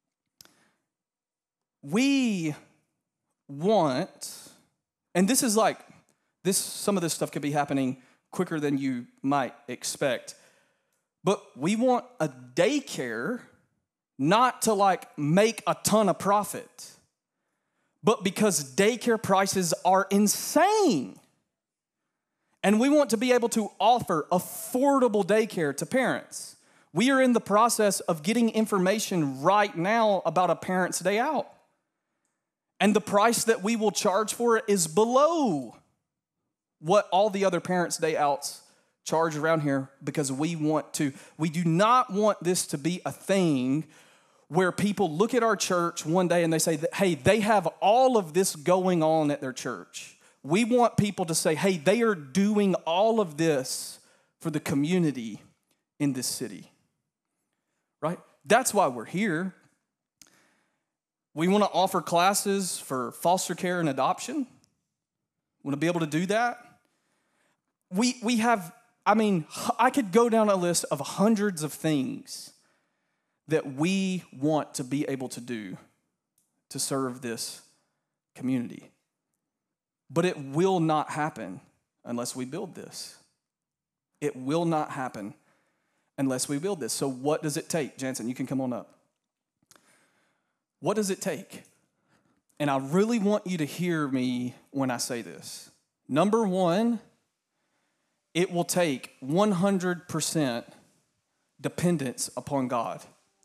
We want, and this is like, some of this stuff could be happening quicker than you might expect, but we want a daycare not to like make a ton of profit, but because daycare prices are insane. And we want to be able to offer affordable daycare to parents. We are in the process of getting information right now about a parent's day out. And the price that we will charge for it is below what all the other parents' day outs charge around here, because we do not want this to be a thing where people look at our church one day and they say, that, hey, they have all of this going on at their church. We want people to say, hey, they are doing all of this for the community in this city, right? That's why we're here. We want to offer classes for foster care and adoption. We want to be able to do that. We have, I could go down a list of hundreds of things that we want to be able to do to serve this community. But it will not happen unless we build this. It will not happen unless we build this. So what does it take? Jansen, you can come on up. What does it take? And I really want you to hear me when I say this. Number one, it will take 100% dependence upon God.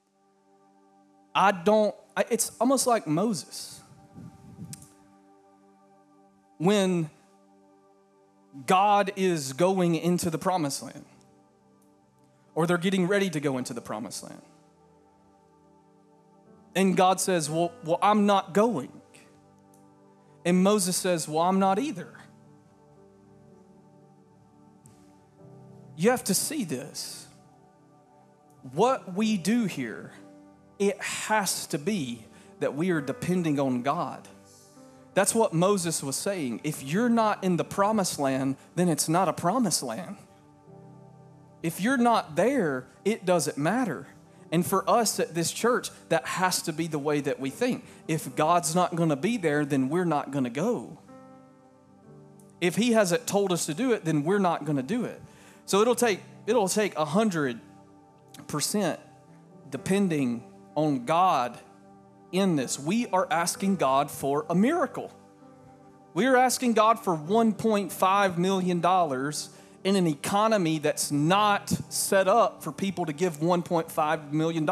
It's almost like Moses. When God is going into the promised land, or they're getting ready to go into the promised land. And God says, well, I'm not going. And Moses says, well, I'm not either. You have to see this. What we do here, it has to be that we are depending on God. That's what Moses was saying. If you're not in the promised land, then it's not a promised land. If you're not there, it doesn't matter. And for us at this church, that has to be the way that we think. If God's not going to be there, then we're not going to go. If he hasn't told us to do it, then we're not going to do it. So it'll take 100% depending on God in this. We are asking God for a miracle. We are asking God for $1.5 million in an economy that's not set up for people to give $1.5 million.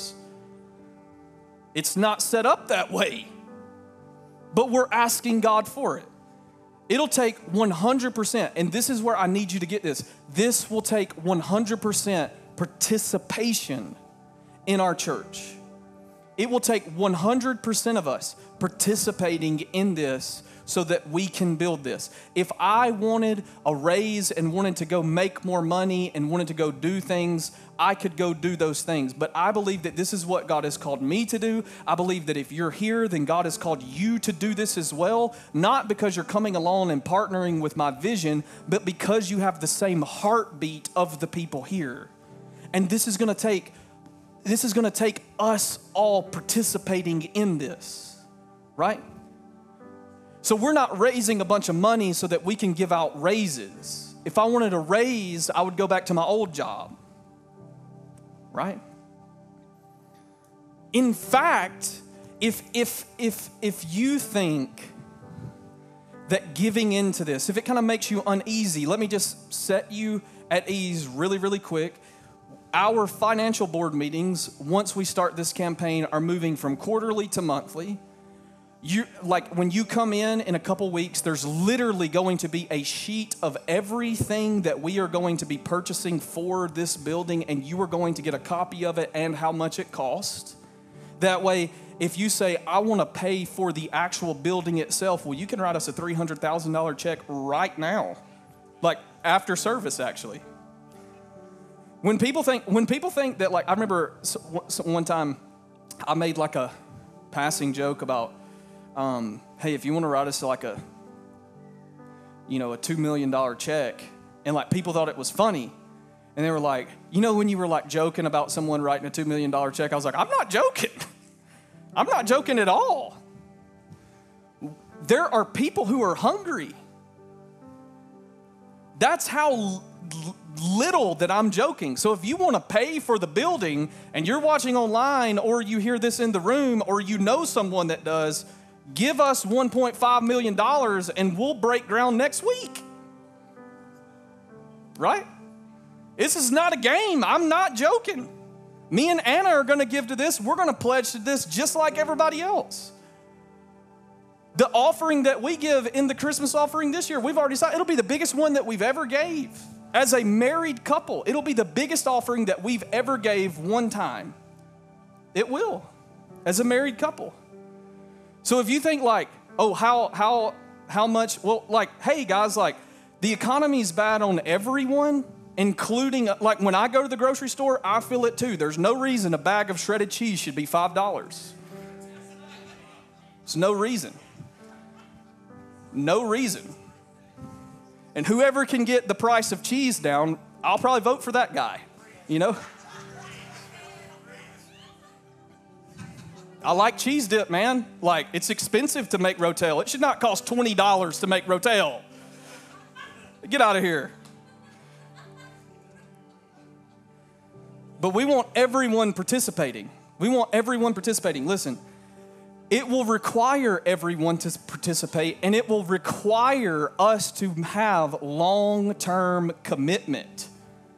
It's not set up that way. But we're asking God for it. It'll take 100%, and this is where I need you to get this. This will take 100% participation in our church. It will take 100% of us participating in this so that we can build this. If I wanted a raise and wanted to go make more money and wanted to go do things, I could go do those things. But I believe that this is what God has called me to do. I believe that if you're here, then God has called you to do this as well. Not because you're coming along and partnering with my vision, but because you have the same heartbeat of the people here. And this is going to take us all participating in this, right? So we're not raising a bunch of money so that we can give out raises. If I wanted a raise, I would go back to my old job, right? In fact, if you think that giving into this, if it kind of makes you uneasy, let me just set you at ease really, really quick. Our financial board meetings, once we start this campaign, are moving from quarterly to monthly. When you come in a couple weeks, there's literally going to be a sheet of everything that we are going to be purchasing for this building, and you are going to get a copy of it and how much it costs. That way, if you say, I want to pay for the actual building itself, well, you can write us a $300,000 check right now. Like after service, actually. When people think that, like, I remember one time I made like a passing joke about, hey, if you want to write us like a $2 million check, and like people thought it was funny. And they were like, when you were like joking about someone writing a $2 million check, I was like, I'm not joking. I'm not joking at all. There are people who are hungry. That's how little that I'm joking. So if you want to pay for the building and you're watching online, or you hear this in the room, or you know someone that does, give us $1.5 million and we'll break ground next week. Right? This is not a game. I'm not joking. Me and Anna are going to give to this. We're going to pledge to this just like everybody else. The offering that we give in the Christmas offering this year, we've already decided it'll be the biggest one that we've ever gave. As a married couple, it'll be the biggest offering that we've ever gave one time. It will, as a married couple. So if you think like, oh, how much? Well, like, hey guys, like the economy's bad on everyone, including, like, when I go to the grocery store, I feel it too. There's no reason a bag of shredded cheese should be $5. There's no reason. No reason. And whoever can get the price of cheese down, I'll probably vote for that guy, I like cheese dip, man. Like, it's expensive to make Rotel. It should not cost $20 to make Rotel. Get out of here. But we want everyone participating. We want everyone participating. Listen, it will require everyone to participate, and it will require us to have long-term commitment.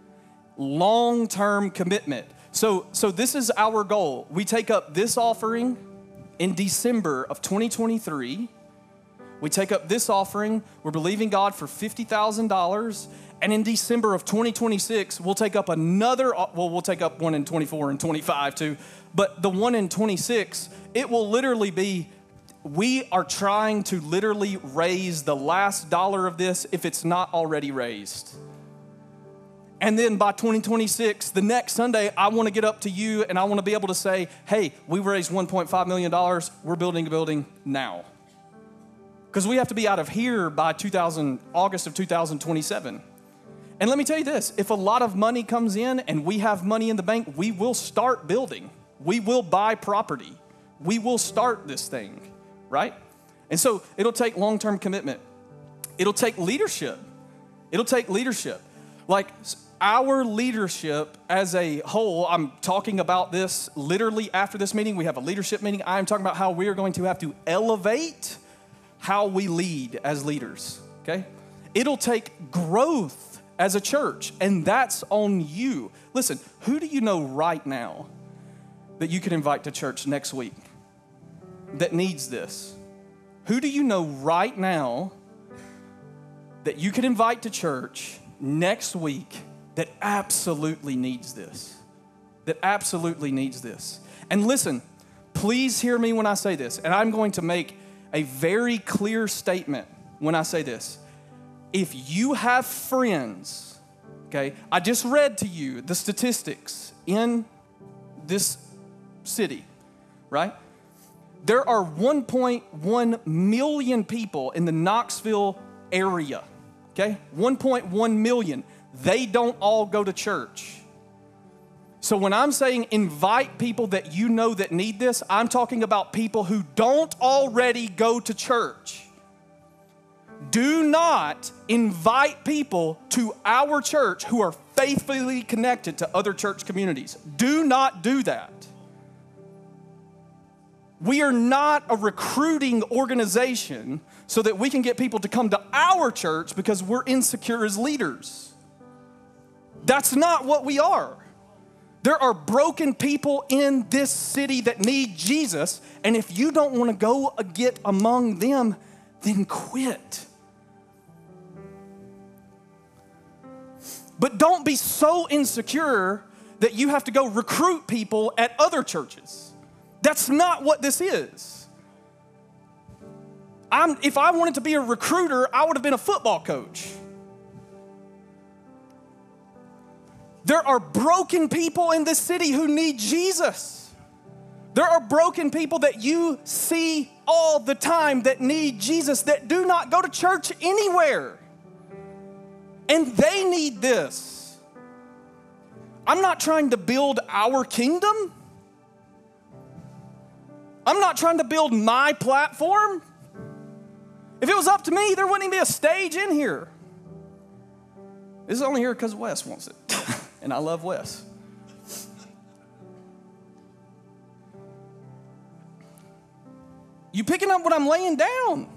Long-term commitment. So this is our goal. We take up this offering in December of 2023. We take up this offering. We're believing God for $50,000. And in December of 2026, we'll take up another, we'll take up one in 24 and 25 too. But the one in 26, it will literally be, we are trying to literally raise the last dollar of this if it's not already raised. And then by 2026, the next Sunday, I want to get up to you and I want to be able to say, hey, we raised $1.5 million. We're building a building now. Because we have to be out of here by August of 2027. And let me tell you this, if a lot of money comes in and we have money in the bank, we will start building. We will buy property. We will start this thing, right? And so it'll take long-term commitment. It'll take leadership. It'll take leadership. Like our leadership as a whole, I'm talking about this literally after this meeting. We have a leadership meeting. I'm talking about how we are going to have to elevate how we lead as leaders, okay? It'll take growth as a church, and that's on you. Listen, who do you know right now that you can invite to church next week that needs this? Who do you know right now that you can invite to church next week that absolutely needs this? That absolutely needs this. And listen, please hear me when I say this, and I'm going to make a very clear statement when I say this. If you have friends, okay, I just read to you the statistics in this city, right? There are 1.1 million people in the Knoxville area, okay? 1.1 million. They don't all go to church. So when I'm saying invite people that you know that need this, I'm talking about people who don't already go to church. Do not invite people to our church who are faithfully connected to other church communities. Do not do that. We are not a recruiting organization so that we can get people to come to our church because we're insecure as leaders. That's not what we are. There are broken people in this city that need Jesus, and if you don't want to go get among them, then quit. But don't be so insecure that you have to go recruit people at other churches. That's not what this is. If I wanted to be a recruiter, I would have been a football coach. There are broken people in this city who need Jesus. There are broken people that you see all the time that need Jesus, that do not go to church anywhere. And they need this. I'm not trying to build our kingdom. I'm not trying to build my platform. If it was up to me, there wouldn't even be a stage in here. This is only here because Wes wants it. And I love Wes. You picking up what I'm laying down?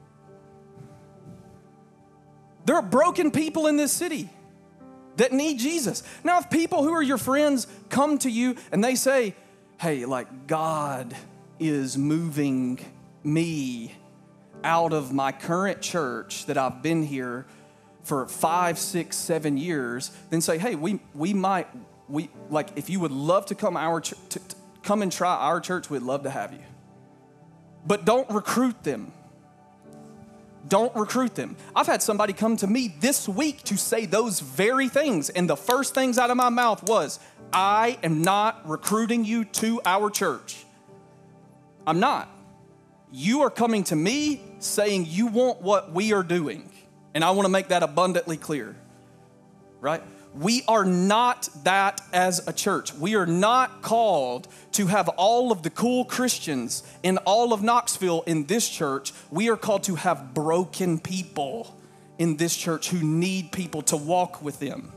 There are broken people in this city that need Jesus. Now, if people who are your friends come to you and they say, hey, like God is moving me out of my current church that I've been here for 5, 6, 7 years, then say, hey, we might if you would love to come come and try our church, we'd love to have you. But don't recruit them. Don't recruit them. I've had somebody come to me this week to say those very things, and the first things out of my mouth was, I am not recruiting you to our church. I'm not. You are coming to me saying you want what we are doing, and I want to make that abundantly clear, right? We are not that as a church. We are not called to have all of the cool Christians in all of Knoxville in this church. We are called to have broken people in this church who need people to walk with them.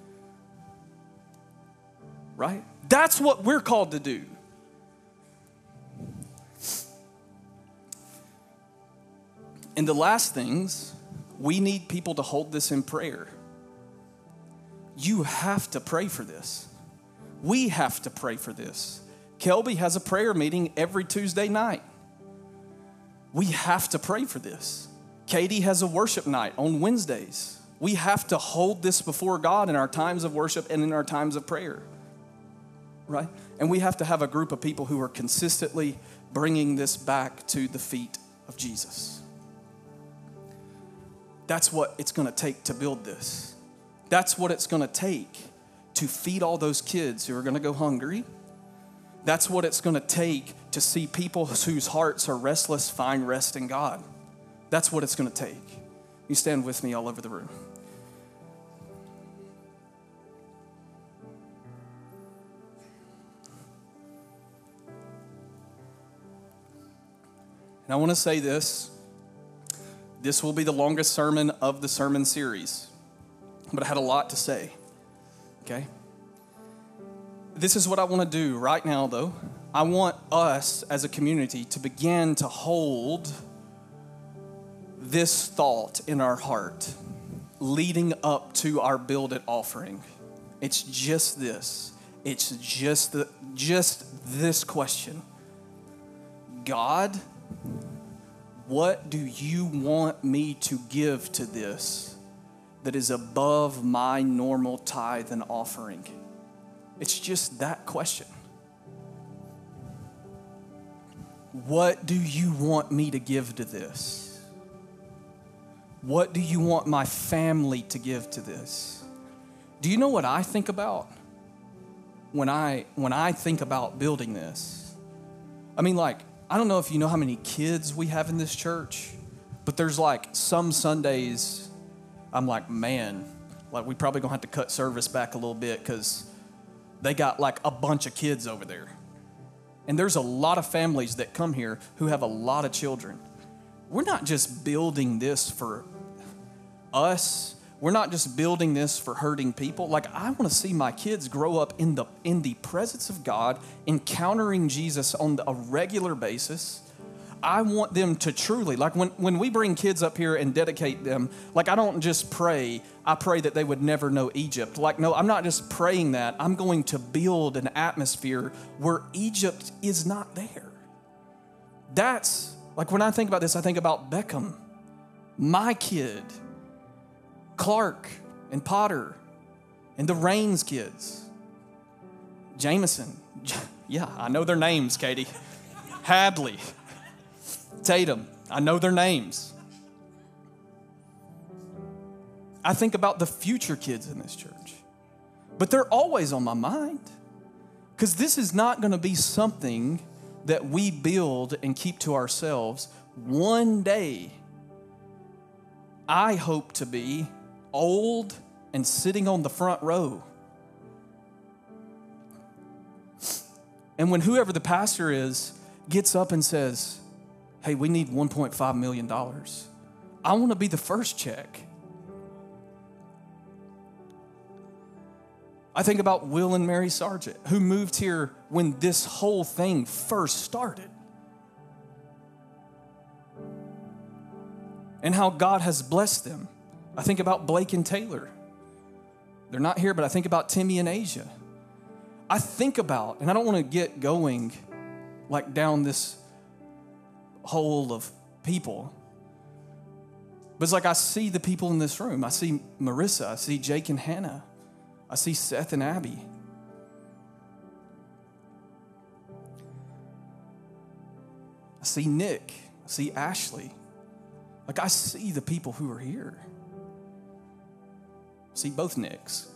Right? That's what we're called to do. And the last things, we need people to hold this in prayer. You have to pray for this. We have to pray for this. Kelby has a prayer meeting every Tuesday night. We have to pray for this. Katie has a worship night on Wednesdays. We have to hold this before God in our times of worship and in our times of prayer, right? And we have to have a group of people who are consistently bringing this back to the feet of Jesus. That's what it's going to take to build this. That's what it's going to take to feed all those kids who are going to go hungry. That's what it's going to take to see people whose hearts are restless find rest in God. That's what it's going to take. You stand with me all over the room. And I want to say this. This will be the longest sermon of the sermon series. But I had a lot to say, okay? This is what I want to do right now, though. I want us as a community to begin to hold this thought in our heart leading up to our Build It offering. It's just this. It's just this question. God, what do you want me to give to this that is above my normal tithe and offering? It's just that question. What do you want me to give to this? What do you want my family to give to this? Do you know what I think about when I think about building this? I mean, like, I don't know if you know how many kids we have in this church, but there's like some Sundays I'm like, man, like we probably gonna have to cut service back a little bit because they got like a bunch of kids over there. And there's a lot of families that come here who have a lot of children. We're not just building this for us. We're not just building this for hurting people. Like, I want to see my kids grow up in the presence of God, encountering Jesus on a regular basis. I want them to truly, like when we bring kids up here and dedicate them, like I don't just pray, I pray that they would never know Egypt. Like, no, I'm not just praying that. I'm going to build an atmosphere where Egypt is not there. That's, like when I think about this, I think about Beckham, my kid, Clark and Potter, and the Rains kids. Jameson, yeah, I know their names, Katie. Hadley. Tatum, I know their names. I think about the future kids in this church. But they're always on my mind, because this is not going to be something that we build and keep to ourselves. One day, I hope to be old and sitting on the front row. And when whoever the pastor is gets up and says, hey, we need $1.5 million, I want to be the first check. I think about Will and Mary Sargent, who moved here when this whole thing first started. And how God has blessed them. I think about Blake and Taylor. They're not here, but I think about Timmy and Asia. I think about, and I don't want to get going like down this hole of people, but it's like I see the people in this room. I see Marissa, I see Jake and Hannah, I see Seth and Abby. I see Nick, I see Ashley. Like I see the people who are here. I see both Nicks.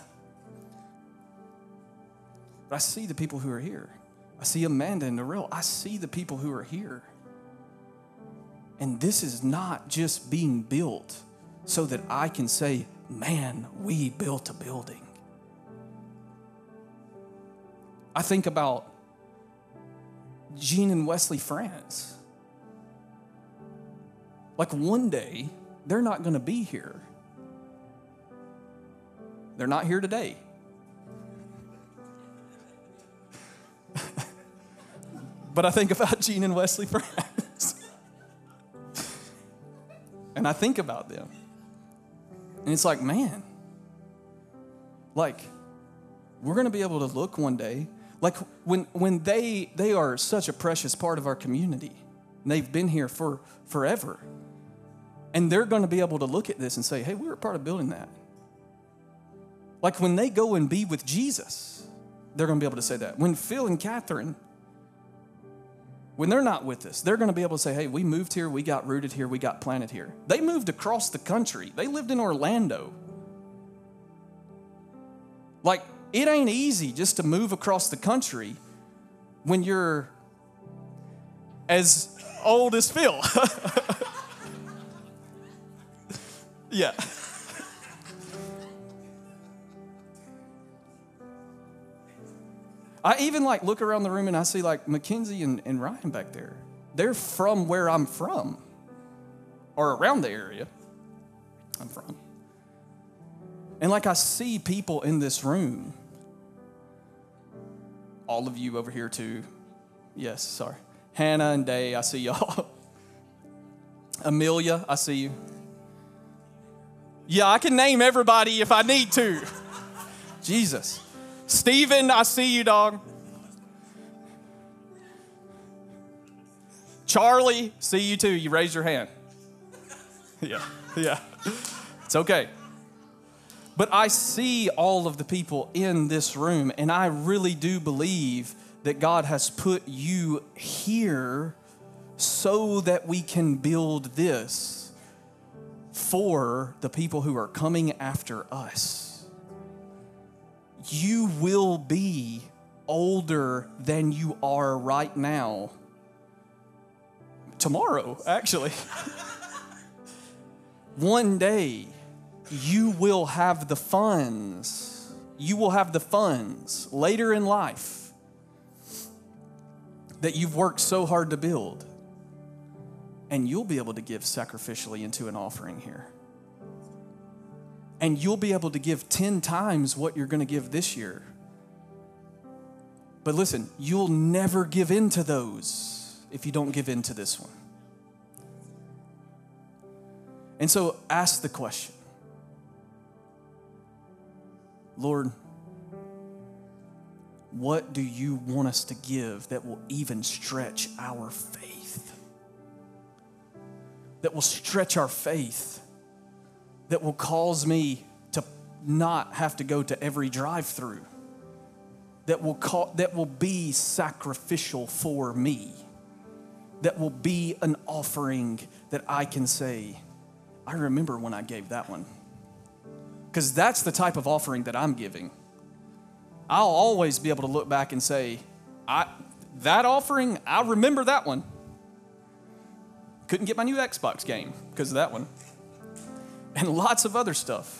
But I see the people who are here. I see Amanda and Narelle. I see the people who are here. And this is not just being built so that I can say, man, we built a building. I think about Gene and Wesley France. Like one day, they're not going to be here. They're not here today. But I think about Gene and Wesley France. And I think about them. And it's like, man, like, we're going to be able to look one day. Like, when they are such a precious part of our community. And they've been here for forever. And they're going to be able to look at this and say, hey, we were a part of building that. Like, when they go and be with Jesus, they're going to be able to say that. When Phil and Catherine, when they're not with us, they're going to be able to say, hey, we moved here, we got rooted here, we got planted here. They moved across the country. They lived in Orlando. Like, it ain't easy just to move across the country when you're as old as Phil. Yeah. I even like look around the room and I see like Mackenzie and Ryan back there. They're from where I'm from, or around the area I'm from. And like I see people in this room, all of you over here too. Yes, sorry. Hannah and Day, I see y'all. Amelia, I see you. Yeah, I can name everybody if I need to. Jesus. Steven, I see you, dog. Charlie, see you too. You raised your hand. Yeah. It's okay. But I see all of the people in this room, and I really do believe that God has put you here so that we can build this for the people who are coming after us. You will be older than you are right now. Tomorrow, actually. One day, you will have the funds. You will have the funds later in life that you've worked so hard to build. And you'll be able to give sacrificially into an offering here. And you'll be able to give 10 times what you're going to give this year. But listen, you'll never give in to those if you don't give in to this one. And so ask the question, Lord, what do you want us to give that will even stretch our faith? That will stretch our faith. That will cause me to not have to go to every drive-through. That will be sacrificial for me. That will be an offering that I can say, I remember when I gave that one. Because that's the type of offering that I'm giving. I'll always be able to look back and say, that offering, I remember that one. Couldn't get my new Xbox game because of that one. And lots of other stuff.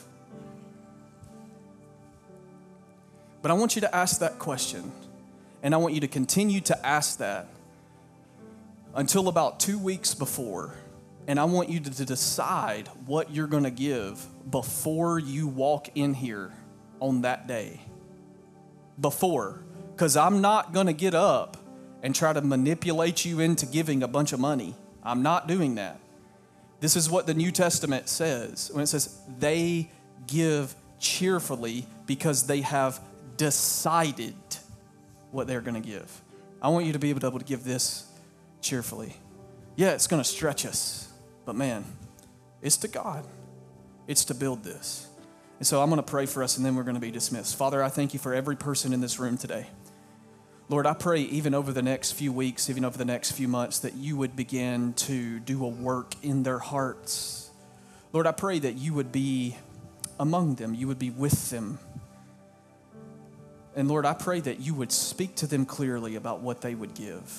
But I want you to ask that question. And I want you to continue to ask that until about 2 weeks before. And I want you to decide what you're going to give before you walk in here on that day. Before. Because I'm not going to get up and try to manipulate you into giving a bunch of money. I'm not doing that. This is what the New Testament says. When it says they give cheerfully because they have decided what they're going to give. I want you to be able to give this cheerfully. Yeah, it's going to stretch us. But man, it's to God. It's to build this. And so I'm going to pray for us and then we're going to be dismissed. Father, I thank you for every person in this room today. Lord, I pray even over the next few weeks, even over the next few months, that you would begin to do a work in their hearts. Lord, I pray that you would be among them. You would be with them. And Lord, I pray that you would speak to them clearly about what they would give.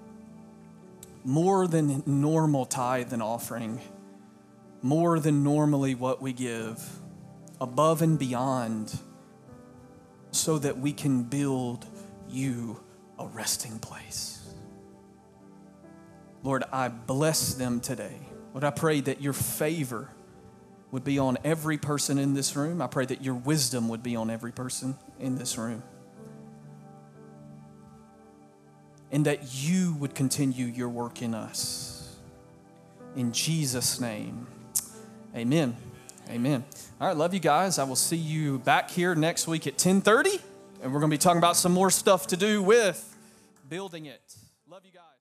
More than normal tithe and offering. More than normally what we give. Above and beyond, so that we can build you a resting place. Lord, I bless them today. Lord, I pray that your favor would be on every person in this room. I pray that your wisdom would be on every person in this room. And that you would continue your work in us. In Jesus' name, amen. Amen. All right, love you guys. I will see you back here next week at 10:30, and we're going to be talking about some more stuff to do with building it. Love you guys.